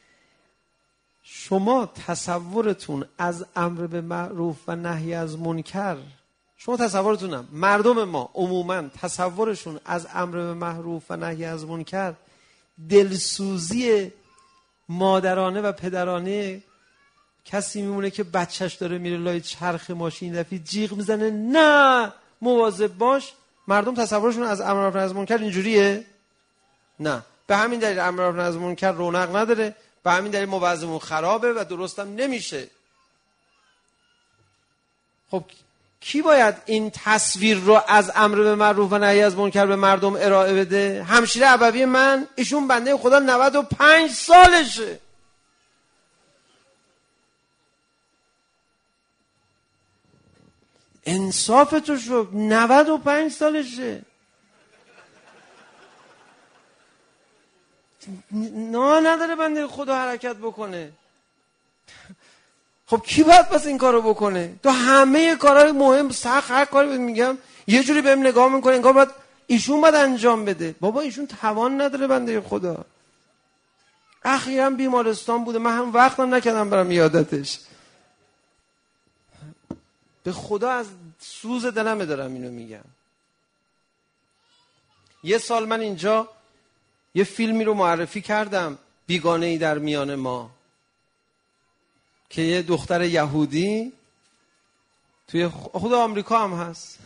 شما تصورتون از امر به معروف و نهی از منکر، شما تصورتونم مردم ما عموما تصورشون از امر به معروف و نهی از منکر دلسوزی مادرانه و پدرانه کسی میمونه که بچهش داره میره لای چرخ ماشین دفعی جیغ میزنه نه مواظب باش. مردم تصورشون از امر به نهی از منکر اینجوریه؟ نه. به همین دلیل امر به نهی از منکر رونق نداره، به همین دلیل موعظمون خرابه و درستم نمیشه. خب کی باید این تصویر رو از امر به معروف و نهی از منکر به مردم ارائه بده؟ همشیره ابوی من، ایشون بنده خدا 95 سالشه. انصاف تو شو، 95 سالشه. نه نداره بنده خدا حرکت بکنه. خب کی باید پس این کارو بکنه؟ تو همه کارهای مهم سخت هر کاری میگم یه جوری بهم نگاه میکنه انگار باید ایشون باید انجام بده. بابا ایشون توان نداره بنده خدا. اخیراً بیمارستان بوده، من هم وقتم نکردم برام یادتش. به خدا از سوز دلم دارم اینو میگم. یه سال من اینجا یه فیلمی رو معرفی کردم، بیگانه‌ای در میان ما، که یه دختر یهودی توی خود آمریکا هم هست.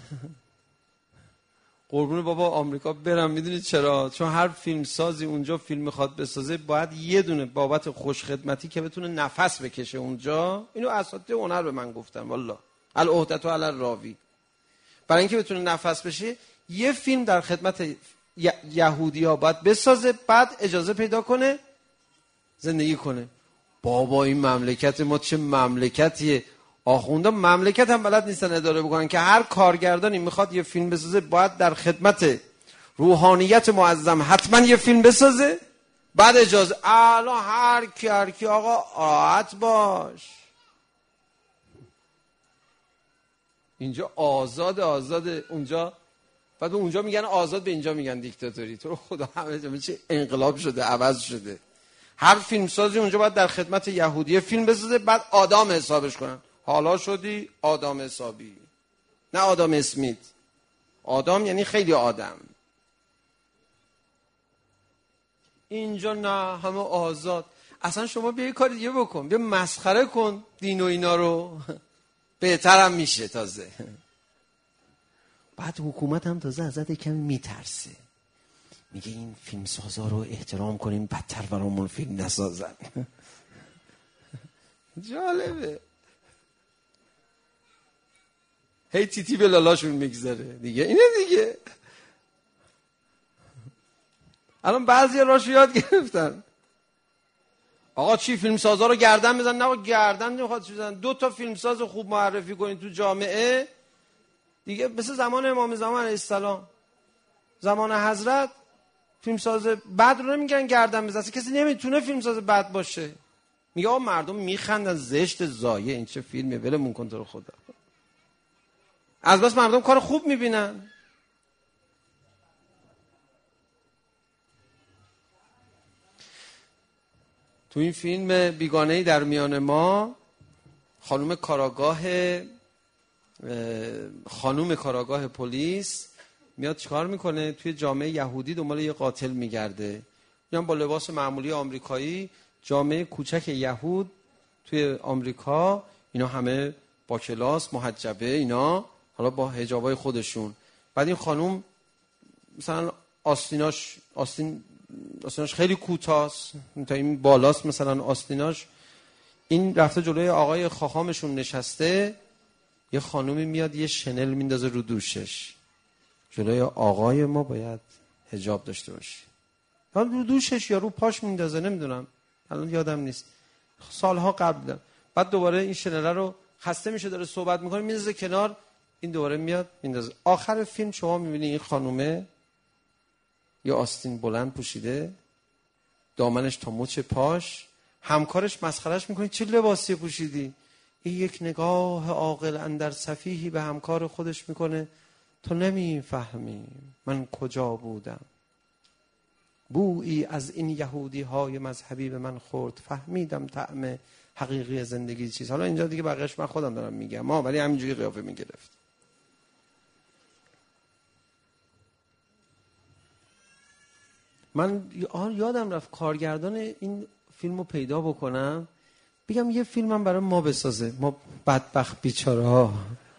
قربون بابا آمریکا برم، میدونید چرا؟ چون هر فیلم سازی اونجا فیلم میخواد بسازه باید یه دونه بابت خوش خدمتی که بتونه نفس بکشه اونجا. اینو اساتید هنر به من گفتن والله، العهدة علی الراوی. برای اینکه بتونه نفس بشه یه فیلم در خدمت یهودی‌ها باید بسازه، بعد اجازه پیدا کنه زندگی کنه. بابا این مملکت ما چه مملکتیه. آخوندا مملکت هم بلد نیستن اداره بکنن که هر کارگردانی میخواد یه فیلم بسازه باید در خدمت روحانیت معظم حتما یه فیلم بسازه، بعد اجازه. الان هر کی آقا راحت باش، اینجا آزاد اونجا، بعد اونجا میگن آزاد، به اینجا میگن دیکتاتوری. تو رو خدا همه چی انقلاب شده، عوض شده. هر فیلمسازی اونجا باید در خدمت یهودی فیلم بسازه، بعد آدم حسابش کنن. حالا شدی آدم حسابی، نه آدم اسمیت. آدم یعنی خیلی آدم. اینجا نه، همه آزاد. اصلا شما بیا یه کار دیگه بکن، بیا مسخره کن دین و اینا رو، بهترم میشه. تازه بعد حکومت هم تازه ازت کمی میترسه، میگه این فیلم سازا رو احترام کنیم بدتر برامون فیلم نسازن. جالبه. هی تیتی به لالاشون میگذاره دیگه. اینه دیگه. الان بعضی راشو یاد گرفتن. آقا چی فیلم سازا رو گردن بزن؟ نه آقا گردن نمیخواد چی بزن. 2 تا فیلم ساز خوب معرفی کنین تو جامعه دیگه، مثل زمان امام زمان علیه السلام، زمان حضرت فیلمساز بد رو نمیگن گردن بزنه، کسی نمیتونه فیلمساز بد باشه. میگه آقا مردم میخندن، زشت، زایه، این چه فیلمه، ولمون کن تو رو خدا. از بس مردم کار خوب میبینن. تو این فیلم بیگانه‌ای در میان ما، خانم کاراگاه پلیس میاد چیکار میکنه؟ توی جامعه یهودی دنبال یه قاتل میگرده. میان با لباس معمولی آمریکایی، جامعه کوچک یهود توی آمریکا، اینا همه با کلاس، محجبه، اینا حالا با حجابای خودشون. بعد این خانم مثلا آستیناش خیلی کوتاست تا این بالاست، مثلا آستیناش. این رفته جلوی آقای خاخامشون نشسته، یه خانومی میاد یه شنل میندازه رو دوشش. جلوی آقای ما باید حجاب داشته باشی. حالا رو دوشش یا رو پاش میندازه، نمیدونم، الان یادم نیست، سالها قبل. بعد دوباره این شنل رو خسته میشه، داره صحبت میکنه، میندازه کنار، این دوباره میاد میندازه. آخر فیلم شما میبینی این خانومه یه آستین بلند پوشیده، دامنش تا مچ پاش، همکارش مسخرهش میکنه چه لباسی پوشیدی؟ این یک نگاه عاقل اندر سفیهی به همکار خودش میکنه، تو نمیفهمی من کجا بودم. بویی از این یهودی های مذهبی به من خورد، فهمیدم طعم حقیقی زندگی چیز. حالا اینجا دیگه بقیه‌اش من خودم دارم میگم، ولی همینجوری قیافه میگرفت. من یادم رفت کارگردان این فیلمو پیدا بکنم، بگم یه فیلمم برای ما بسازه، ما بدبخت بیچاره ها.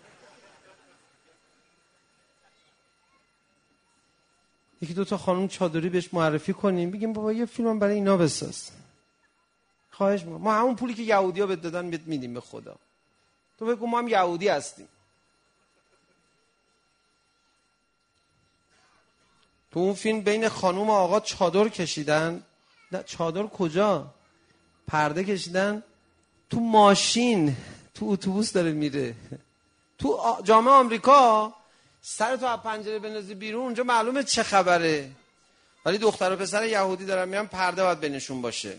یکی دو تا خانم چادری بهش معرفی کنیم، بگیم بابا یه فیلمم برای اینا بساز. خواهش میکنم، ما همون پولی که یهودی‌ها بهت دادن بهت میدیم به خدا. تو بگو ما هم یهودی هستیم. تو اون فیلم بین خانوم و آقا چادر کشیدن. نه چادر کجا؟ پرده کشیدن تو ماشین، تو اتوبوس داره میره تو جامعه آمریکا. سر تو از پنجره بندازی بیرون، اونجا معلومه چه خبره. ولی دختر و پسر یهودی دارن میان، پرده باید بینشون باشه.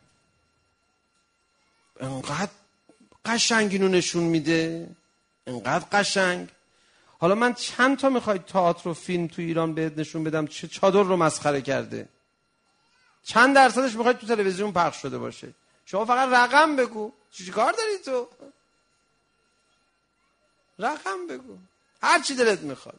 انقدر قشنگ اینو نشون میده، انقدر قشنگ. حالا من چند تا میخواید تئاتر و فیلم تو ایران بهت نشون بدم چه چادر رو مسخره کرده؟ چند درصدش میخواید تو تلویزیون پخش شده باشه؟ شما فقط رقم بگو. چی کار داری تو؟ رقم بگو، هر چی دلت میخواد.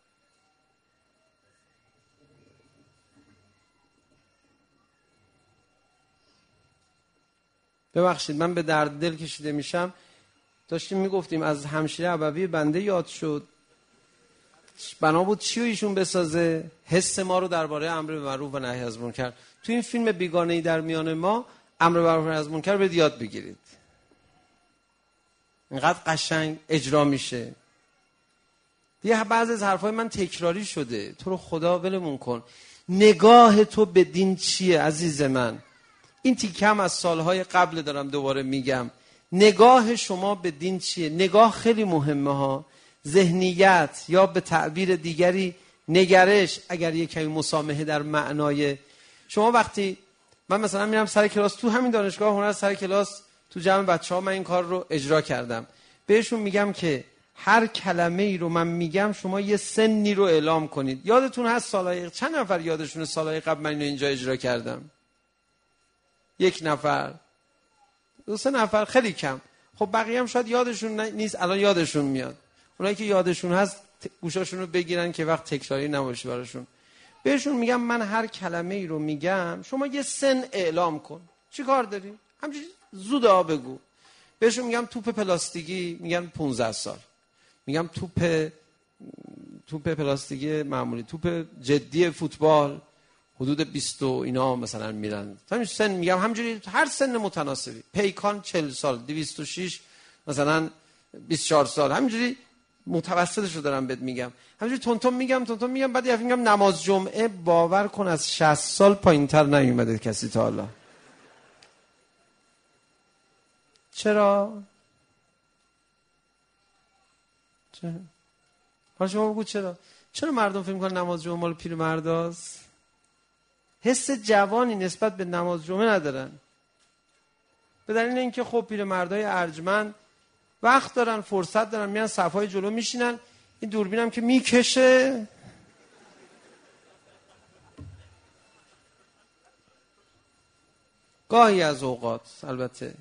ببخشید من به درد دل کشیده میشم. داشتیم میگفتیم از همشیره ابوی بنده یاد شد. بنا بود چی رو ایشون بسازه؟ حس ما رو درباره امر معروف و نهی از منکر. تو این فیلم بیگانه‌ای در میان ما، امر معروف و نهی از منکر رو یاد بگیرید. اینقدر قشنگ اجرا میشه. یه بعضی از حرفای من تکراری شده، تو رو خدا ولمون کن. نگاه تو به دین چیه عزیز من؟ این تیکم از سالهای قبل دارم دوباره میگم. نگاه شما به دین چیه؟ نگاه خیلی مهمه ها. ذهنیت یا به تعبیر دیگری نگرش، اگر یک کمی مسامحه در معنای شما. وقتی من مثلا میرم سر کلاس تو همین دانشگاه هنر، سر کلاس تو جمع بچه‌ها من این کار رو اجرا کردم، بهشون میگم که هر کلمه ای رو من میگم شما یه سنی رو اعلام کنید. یادتون هست سالهای چند نفر یادشونه سالهای قبل من اینو اینجا اجرا کردم؟ 1 نفر، 2-3 نفر، خیلی کم. خب بقیه هم شاید یادشون نیست، الان یادشون میاد. اونایی که یادشون هست گوشاشون رو بگیرن که وقت تکراری نباشه براشون. بهشون میگم من هر کلمه ای رو میگم شما یه سن اعلام کن. چی کار داری؟ همچنین زودا بگو. بهشون میگم توپ پلاستیکی، میگن 15 سال. میگم توپ پلاستیکی معمولی، توپ جدی فوتبال حدود 20 اینا مثلا میرن. همین سن میگم، همینجوری هر سن متناسبی. پیکان 40 سال، 206 مثلا 24 سال، همینجوری متوسطش رو دارم بهت میگم. همینجوری تونتون میگم. بعد یه میگم نماز جمعه باور کن از 60 سال پایینتر نیومده کسی تا حالا. چرا؟ حالا شما بگو چرا مردم فکر می‌کنن نماز جمعه مال پیرمرداست؟ حس جوانی نسبت به نماز جمعه ندارن. به دلیل اینکه خب پیرمردای ارجمند وقت دارن، فرصت دارن، میان صفای جلو میشینن، این دوربینم که میکشه گاهی از اوقات، البته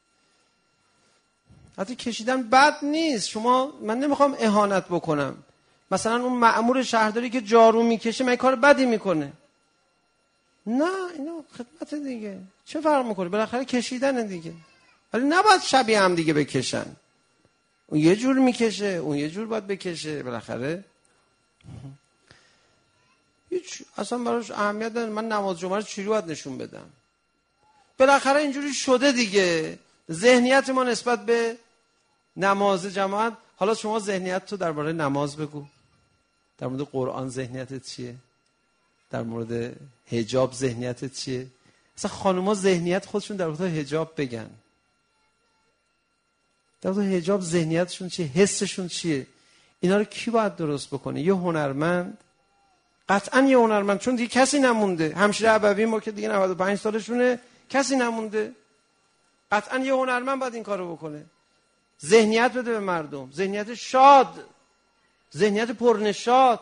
حتی کشیدن بد نیست. من نمیخوام اهانت بکنم، مثلا اون مأمور شهرداری که جارو میکشه من کار بدی میکنه؟ نه، اینا خدمت دیگه، چه فرق میکنه؟ بالاخره کشیدن دیگه، ولی نباید شبیه هم دیگه بکشن. اون یه جور میکشه، اون یه جور باید بکشه، بالاخره هیچ اصلا براش اهمیت نداره. من نماز جمعه رو چجوری باید نشون بدم؟ بالاخره اینجوری شده دیگه. ذهنیت ما نسبت به نماز جماعت. حالا شما ذهنیت تو درباره نماز بگو. در مورد قرآن ذهنیتت چیه؟ در مورد حجاب ذهنیتت چیه؟ اصلا خانوما ذهنیت خودشون در مورد حجاب بگن. در مورد حجاب ذهنیتشون چیه؟ حسشون چیه؟ اینا رو کی باید درست بکنه؟ یه هنرمند؟ قطعا یه هنرمند، چون دیگه کسی نمونده. همشیره ابوی ما که دیگه 95 سالشونه، کسی نمونده. قطعا یه هنرمند باید این کارو بکنه. ذهنیت بده به مردم، ذهنیت شاد، ذهنیت پرنشاط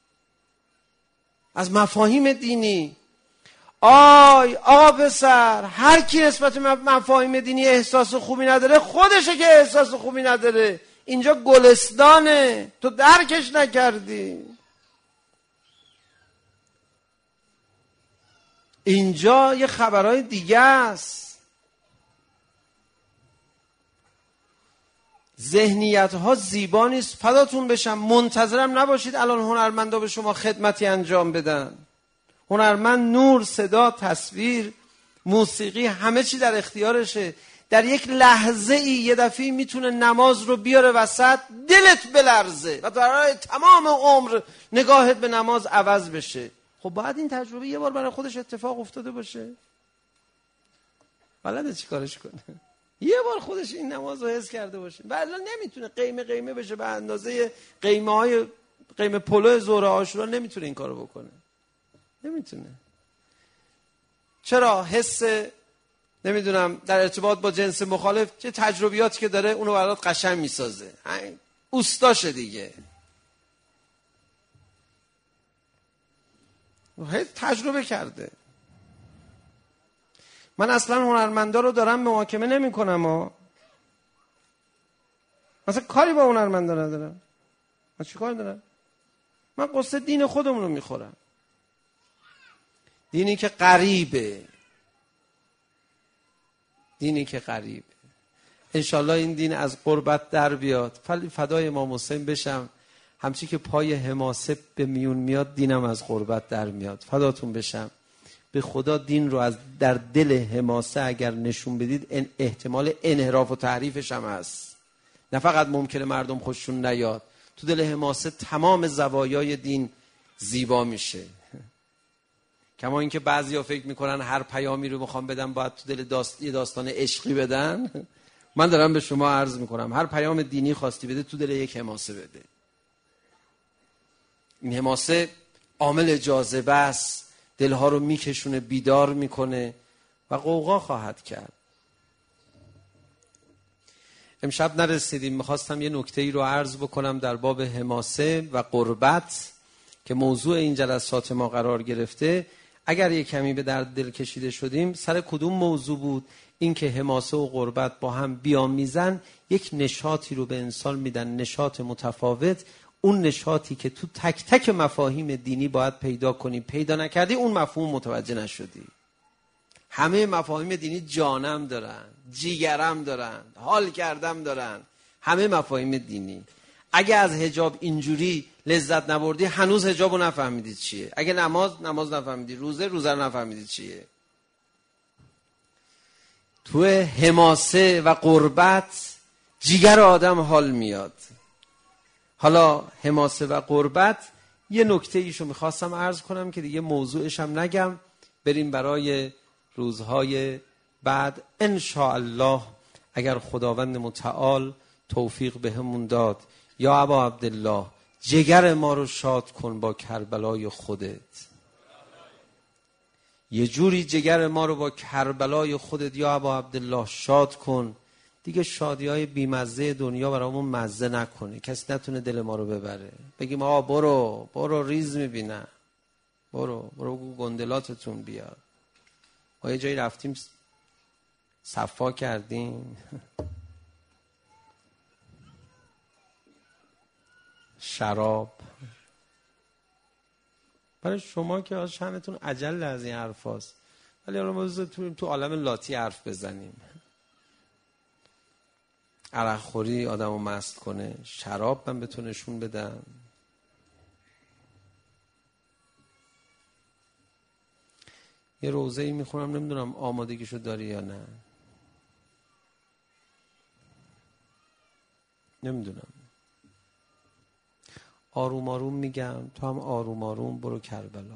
از مفاهیم دینی. آقا پسر، هر کی نسبت به مفاهیم دینی احساس خوبی نداره خودشه که احساس خوبی نداره. اینجا گلستانه، تو درکش نکردی. اینجا یه خبرهای دیگه است. ذهنیت ها زیبا نیست. فداتون بشم، منتظرم نباشید الان هنرمندا به شما خدمتی انجام بدن. هنرمند نور، صدا، تصویر، موسیقی، همه چی در اختیارشه. در یک لحظه ای یه دفعه میتونه نماز رو بیاره وسط، دلت بلرزه و برای تمام عمر نگاهت به نماز عوض بشه. خب باید این تجربه یه بار برای خودش اتفاق افتاده باشه. بلده چی کارش کنه؟ یه بار خودش این نماز رو حس کرده باشه. ولی نمیتونه قیمه بشه به اندازه قیمه پلو ظهر عاشورا. نمیتونه این کارو بکنه، نمیتونه. چرا؟ حس نمیدونم در ارتباط با جنس مخالف چه تجربیاتی که داره اونو برات قشنگ میسازه. اوستاشه دیگه، تجربه کرده. من اصلا هنرمندا رو دارم محاکمه نمی کنم. مثلا کاری با هنرمندا ندارم. من چی کار دارم؟ من قصه دین خودمون رو میخورم. دینی که غریبه، دینی که غریبه. انشالله این دین از غربت در بیاد. فدای امام حسین بشم، همچی که پای حماسه به میون میاد دینم از غربت در میاد. فداتون بشم. به خدا دین رو از در دل حماسه اگر نشون بدید احتمال انحراف و تحریفش هم هست. نه فقط ممکنه مردم خوششون نیاد، تو دل حماسه تمام زوایای دین زیبا میشه. کما اینکه بعضیا فکر میکنن هر پیامی رو میخوام بدم باید تو دل یه داستان عشقی بدن. من دارم به شما عرض میکنم هر پیام دینی خواستی بده تو دل یک حماسه بده. این حماسه عامل جاذبه است، دلها رو میکشونه، بیدار میکنه و غوغا خواهد کرد. امشب نرسیدیم، میخواستم یه نکته‌ای رو عرض بکنم در باب حماسه و غربت که موضوع این جلسات ما قرار گرفته. اگر یک کمی به درد دل کشیده شدیم سر کدوم موضوع بود؟ این که حماسه و غربت با هم بیامیزن یک نشاطی رو به انسان میدن، نشاط متفاوت. اون نشاطی که تو تک تک مفاهیم دینی باید پیدا کنی، پیدا نکردی اون مفهوم متوجه نشدی. همه مفاهیم دینی جانم دارن، جیگرم دارن، حال کردم دارن، همه مفاهیم دینی. اگه از حجاب اینجوری لذت نبردی هنوز حجابو نفهمیدید چیه. اگه نماز نفهمیدی، روزه رو نفهمیدید چیه. تو حماسه و غربت جیگر آدم حال میاد. حالا حماسه و غربت یه نکته ایشو میخواستم عرض کنم که دیگه موضوعش هم نگم، بریم برای روزهای بعد انشاءالله اگر خداوند متعال توفیق بهمون داد. یا ابا عبدالله جگر ما رو شاد کن با کربلای خودت. یه جوری جگر ما رو با کربلای خودت یا ابا عبدالله شاد کن، دیگه شادی‌های بیمزه دنیا برامون مزه نکنه، کسی نتونه دل ما رو ببره، بگیم آقا برو ریز میبینم، برو گندلاتتون بیاد. ما یه جایی رفتیم صفا کردیم، شراب، برای شما که شأنتون عجل از این حرف هست، ولی حالا ما تو عالم لاتی حرف بزنیم. عرق خوری آدمو مست کنه، شراب من به تو نشون بدم. یه روزه ای میخونم، نمیدونم آمادگیشو داری یا نه، نمیدونم. آروم آروم میگم، تو هم آروم آروم برو کربلا.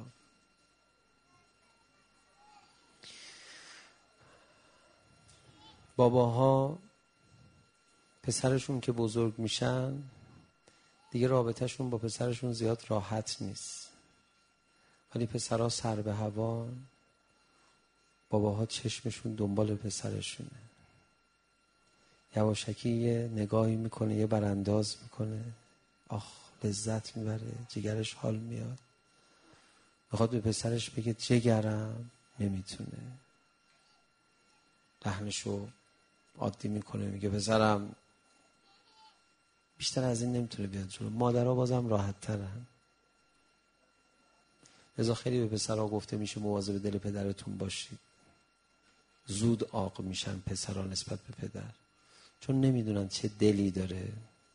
باباها پسرشون که بزرگ میشن دیگه رابطهشون با پسرشون زیاد راحت نیست، ولی پسرها سر به هوا، باباها چشمشون دنبال پسرشونه. یواشکی یه نگاهی میکنه، یه برانداز میکنه، آخ لذت میبره، جگرش حال میاد، میخواد به پسرش بگه جگرم، نمیتونه، لحنشو عادی میکنه، میگه پسرم بیشتر از این نمیتونه بیاد جلو. مادرها بازم راحت ترن. لذا خیلی به پسرها گفته میشه مواظب دل پدرتون باشید. زود عاق میشن پسرها نسبت به پدر، چون نمیدونن چه دلی داره.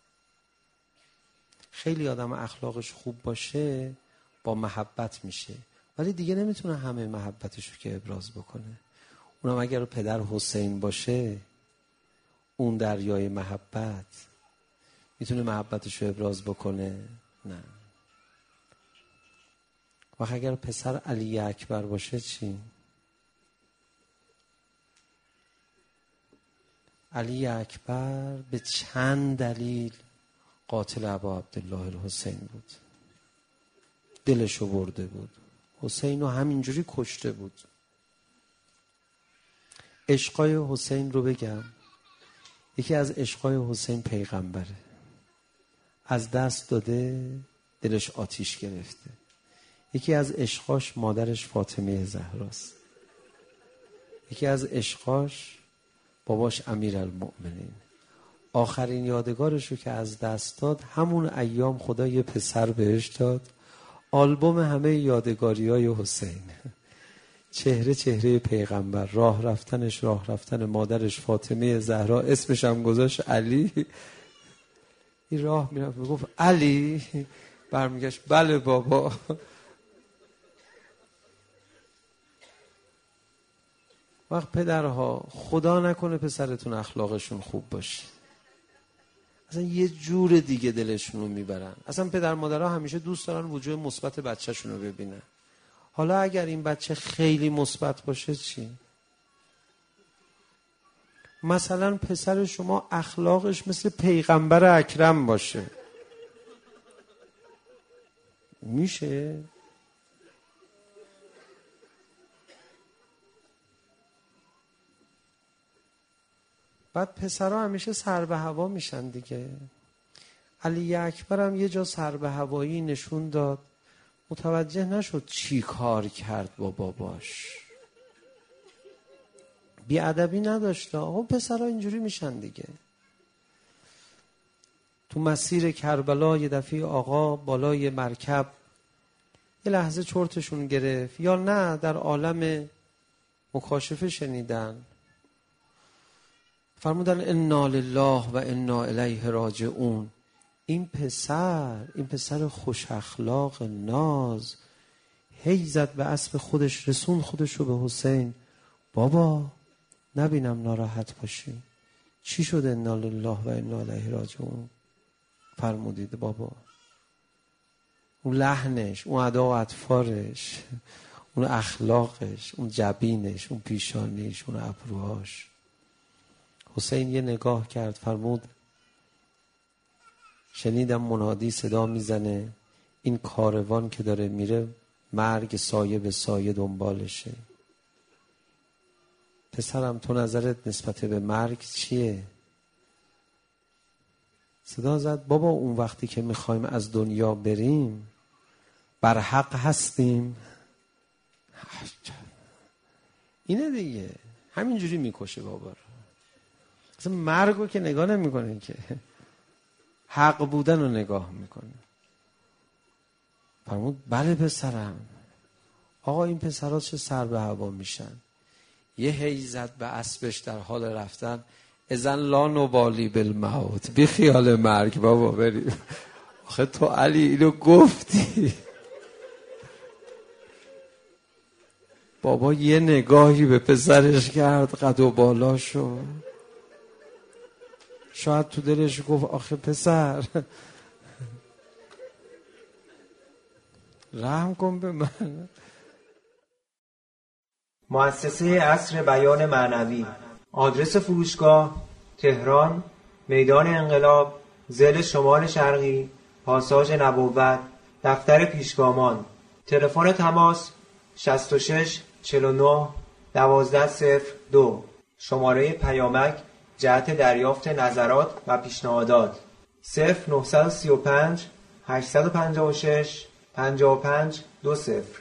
خیلی آدم اخلاقش خوب باشه با محبت میشه، ولی دیگه نمیتونه همه محبتشو که ابراز بکنه. اونم اگر پدر حسین باشه، اون دریای محبت، میتونه محبتشو ابراز بکنه؟ نه. و اگر پسر علی اکبر باشه چی؟ علی اکبر به چند دلیل قاتل ابا عبدالله الحسین بود. دلشو برده بود، حسین رو همینجوری کشته بود. عشقای حسین رو بگم، یکی از عشقای حسین پیغمبره، از دست داده، دلش آتیش گرفته. یکی از عشقاش مادرش فاطمه زهراست، یکی از عشقاش باباش امیرالمؤمنین. آخرین یادگارشو که از دست داد، همون ایام خدا یه پسر بهش داد، آلبوم همه یادگاریای حسین، چهره پیغمبر، راه رفتن مادرش فاطمه زهرا، اسمش هم گذاشت علی. این راه میرفت میگفت علی، برمیگشت بله بابا. وقت پدرها خدا نکنه پسرتون اخلاقشون خوب باشه، اصلا یه جور دیگه دلشون رو میبرن. اصلا پدر مادرها همیشه دوست دارن وجود مثبت بچه‌شون رو ببینن. حالا اگر این بچه خیلی مثبت باشه چی؟ مثلا پسر شما اخلاقش مثل پیغمبر اکرم باشه، میشه؟ بعد پسرها همیشه سر به هوا میشن دیگه. علی اکبر هم یه جا سر به هوایی نشون داد، متوجه نشد چی کار کرد با باباش، بیادبی نداشته. آقا پسرها اینجوری میشن دیگه. تو مسیر کربلا یه دفعه آقا بالای مرکب یه لحظه چرتشون گرفت، یا نه در عالم مکاشفه شنیدن، فرمودن انا لله و انا الیه راجعون. این پسر خوش اخلاق ناز هی زد به اسب خودش، رسون خودش رو به حسین. بابا نبینم ناراحت باشی، چی شده؟ انا لله و انا الیه راجعون فرمودید بابا. اون لحنش، اون ادا و اطفارش، اون اخلاقش، اون جبینش، اون پیشانیش، اون ابروهاش. حسین یه نگاه کرد، فرمود شنیدم منادی صدا میزنه این کاروان که داره میره مرگ سایه به سایه دنبالشه. پسرم تو نظرت نسبت به مرگ چیه؟ صدا زد بابا اون وقتی که میخوایم از دنیا بریم بر حق هستیم. اینه دیگه، همینجوری میکشه بابا رو. اصلا مرگ رو که نگاه نمیکنه، که حق بودن رو نگاه میکنه. فرمود بله پسرم. آقا این پسرها چه سر به هوا میشن. یه هی زد به اسبش در حال رفتن، اذن لا نبالی بالموت، بی خیال مرگ بابا بریم. آخه تو علی اینو گفتی. بابا یه نگاهی به پسرش کرد، قد و بالا شد. شاید تو دلش گفت آخه پسر رحم کن به من. مؤسسه عصر بیان معنوی. آدرس فروشگاه: تهران، میدان انقلاب، ضلع شمال شرقی، پاساژ نبوت، دفتر پیشگامان. تلفن تماس 66 49 12 02. شماره پیامک جهت دریافت نظرات و پیشنهادات 0935 856 55 20.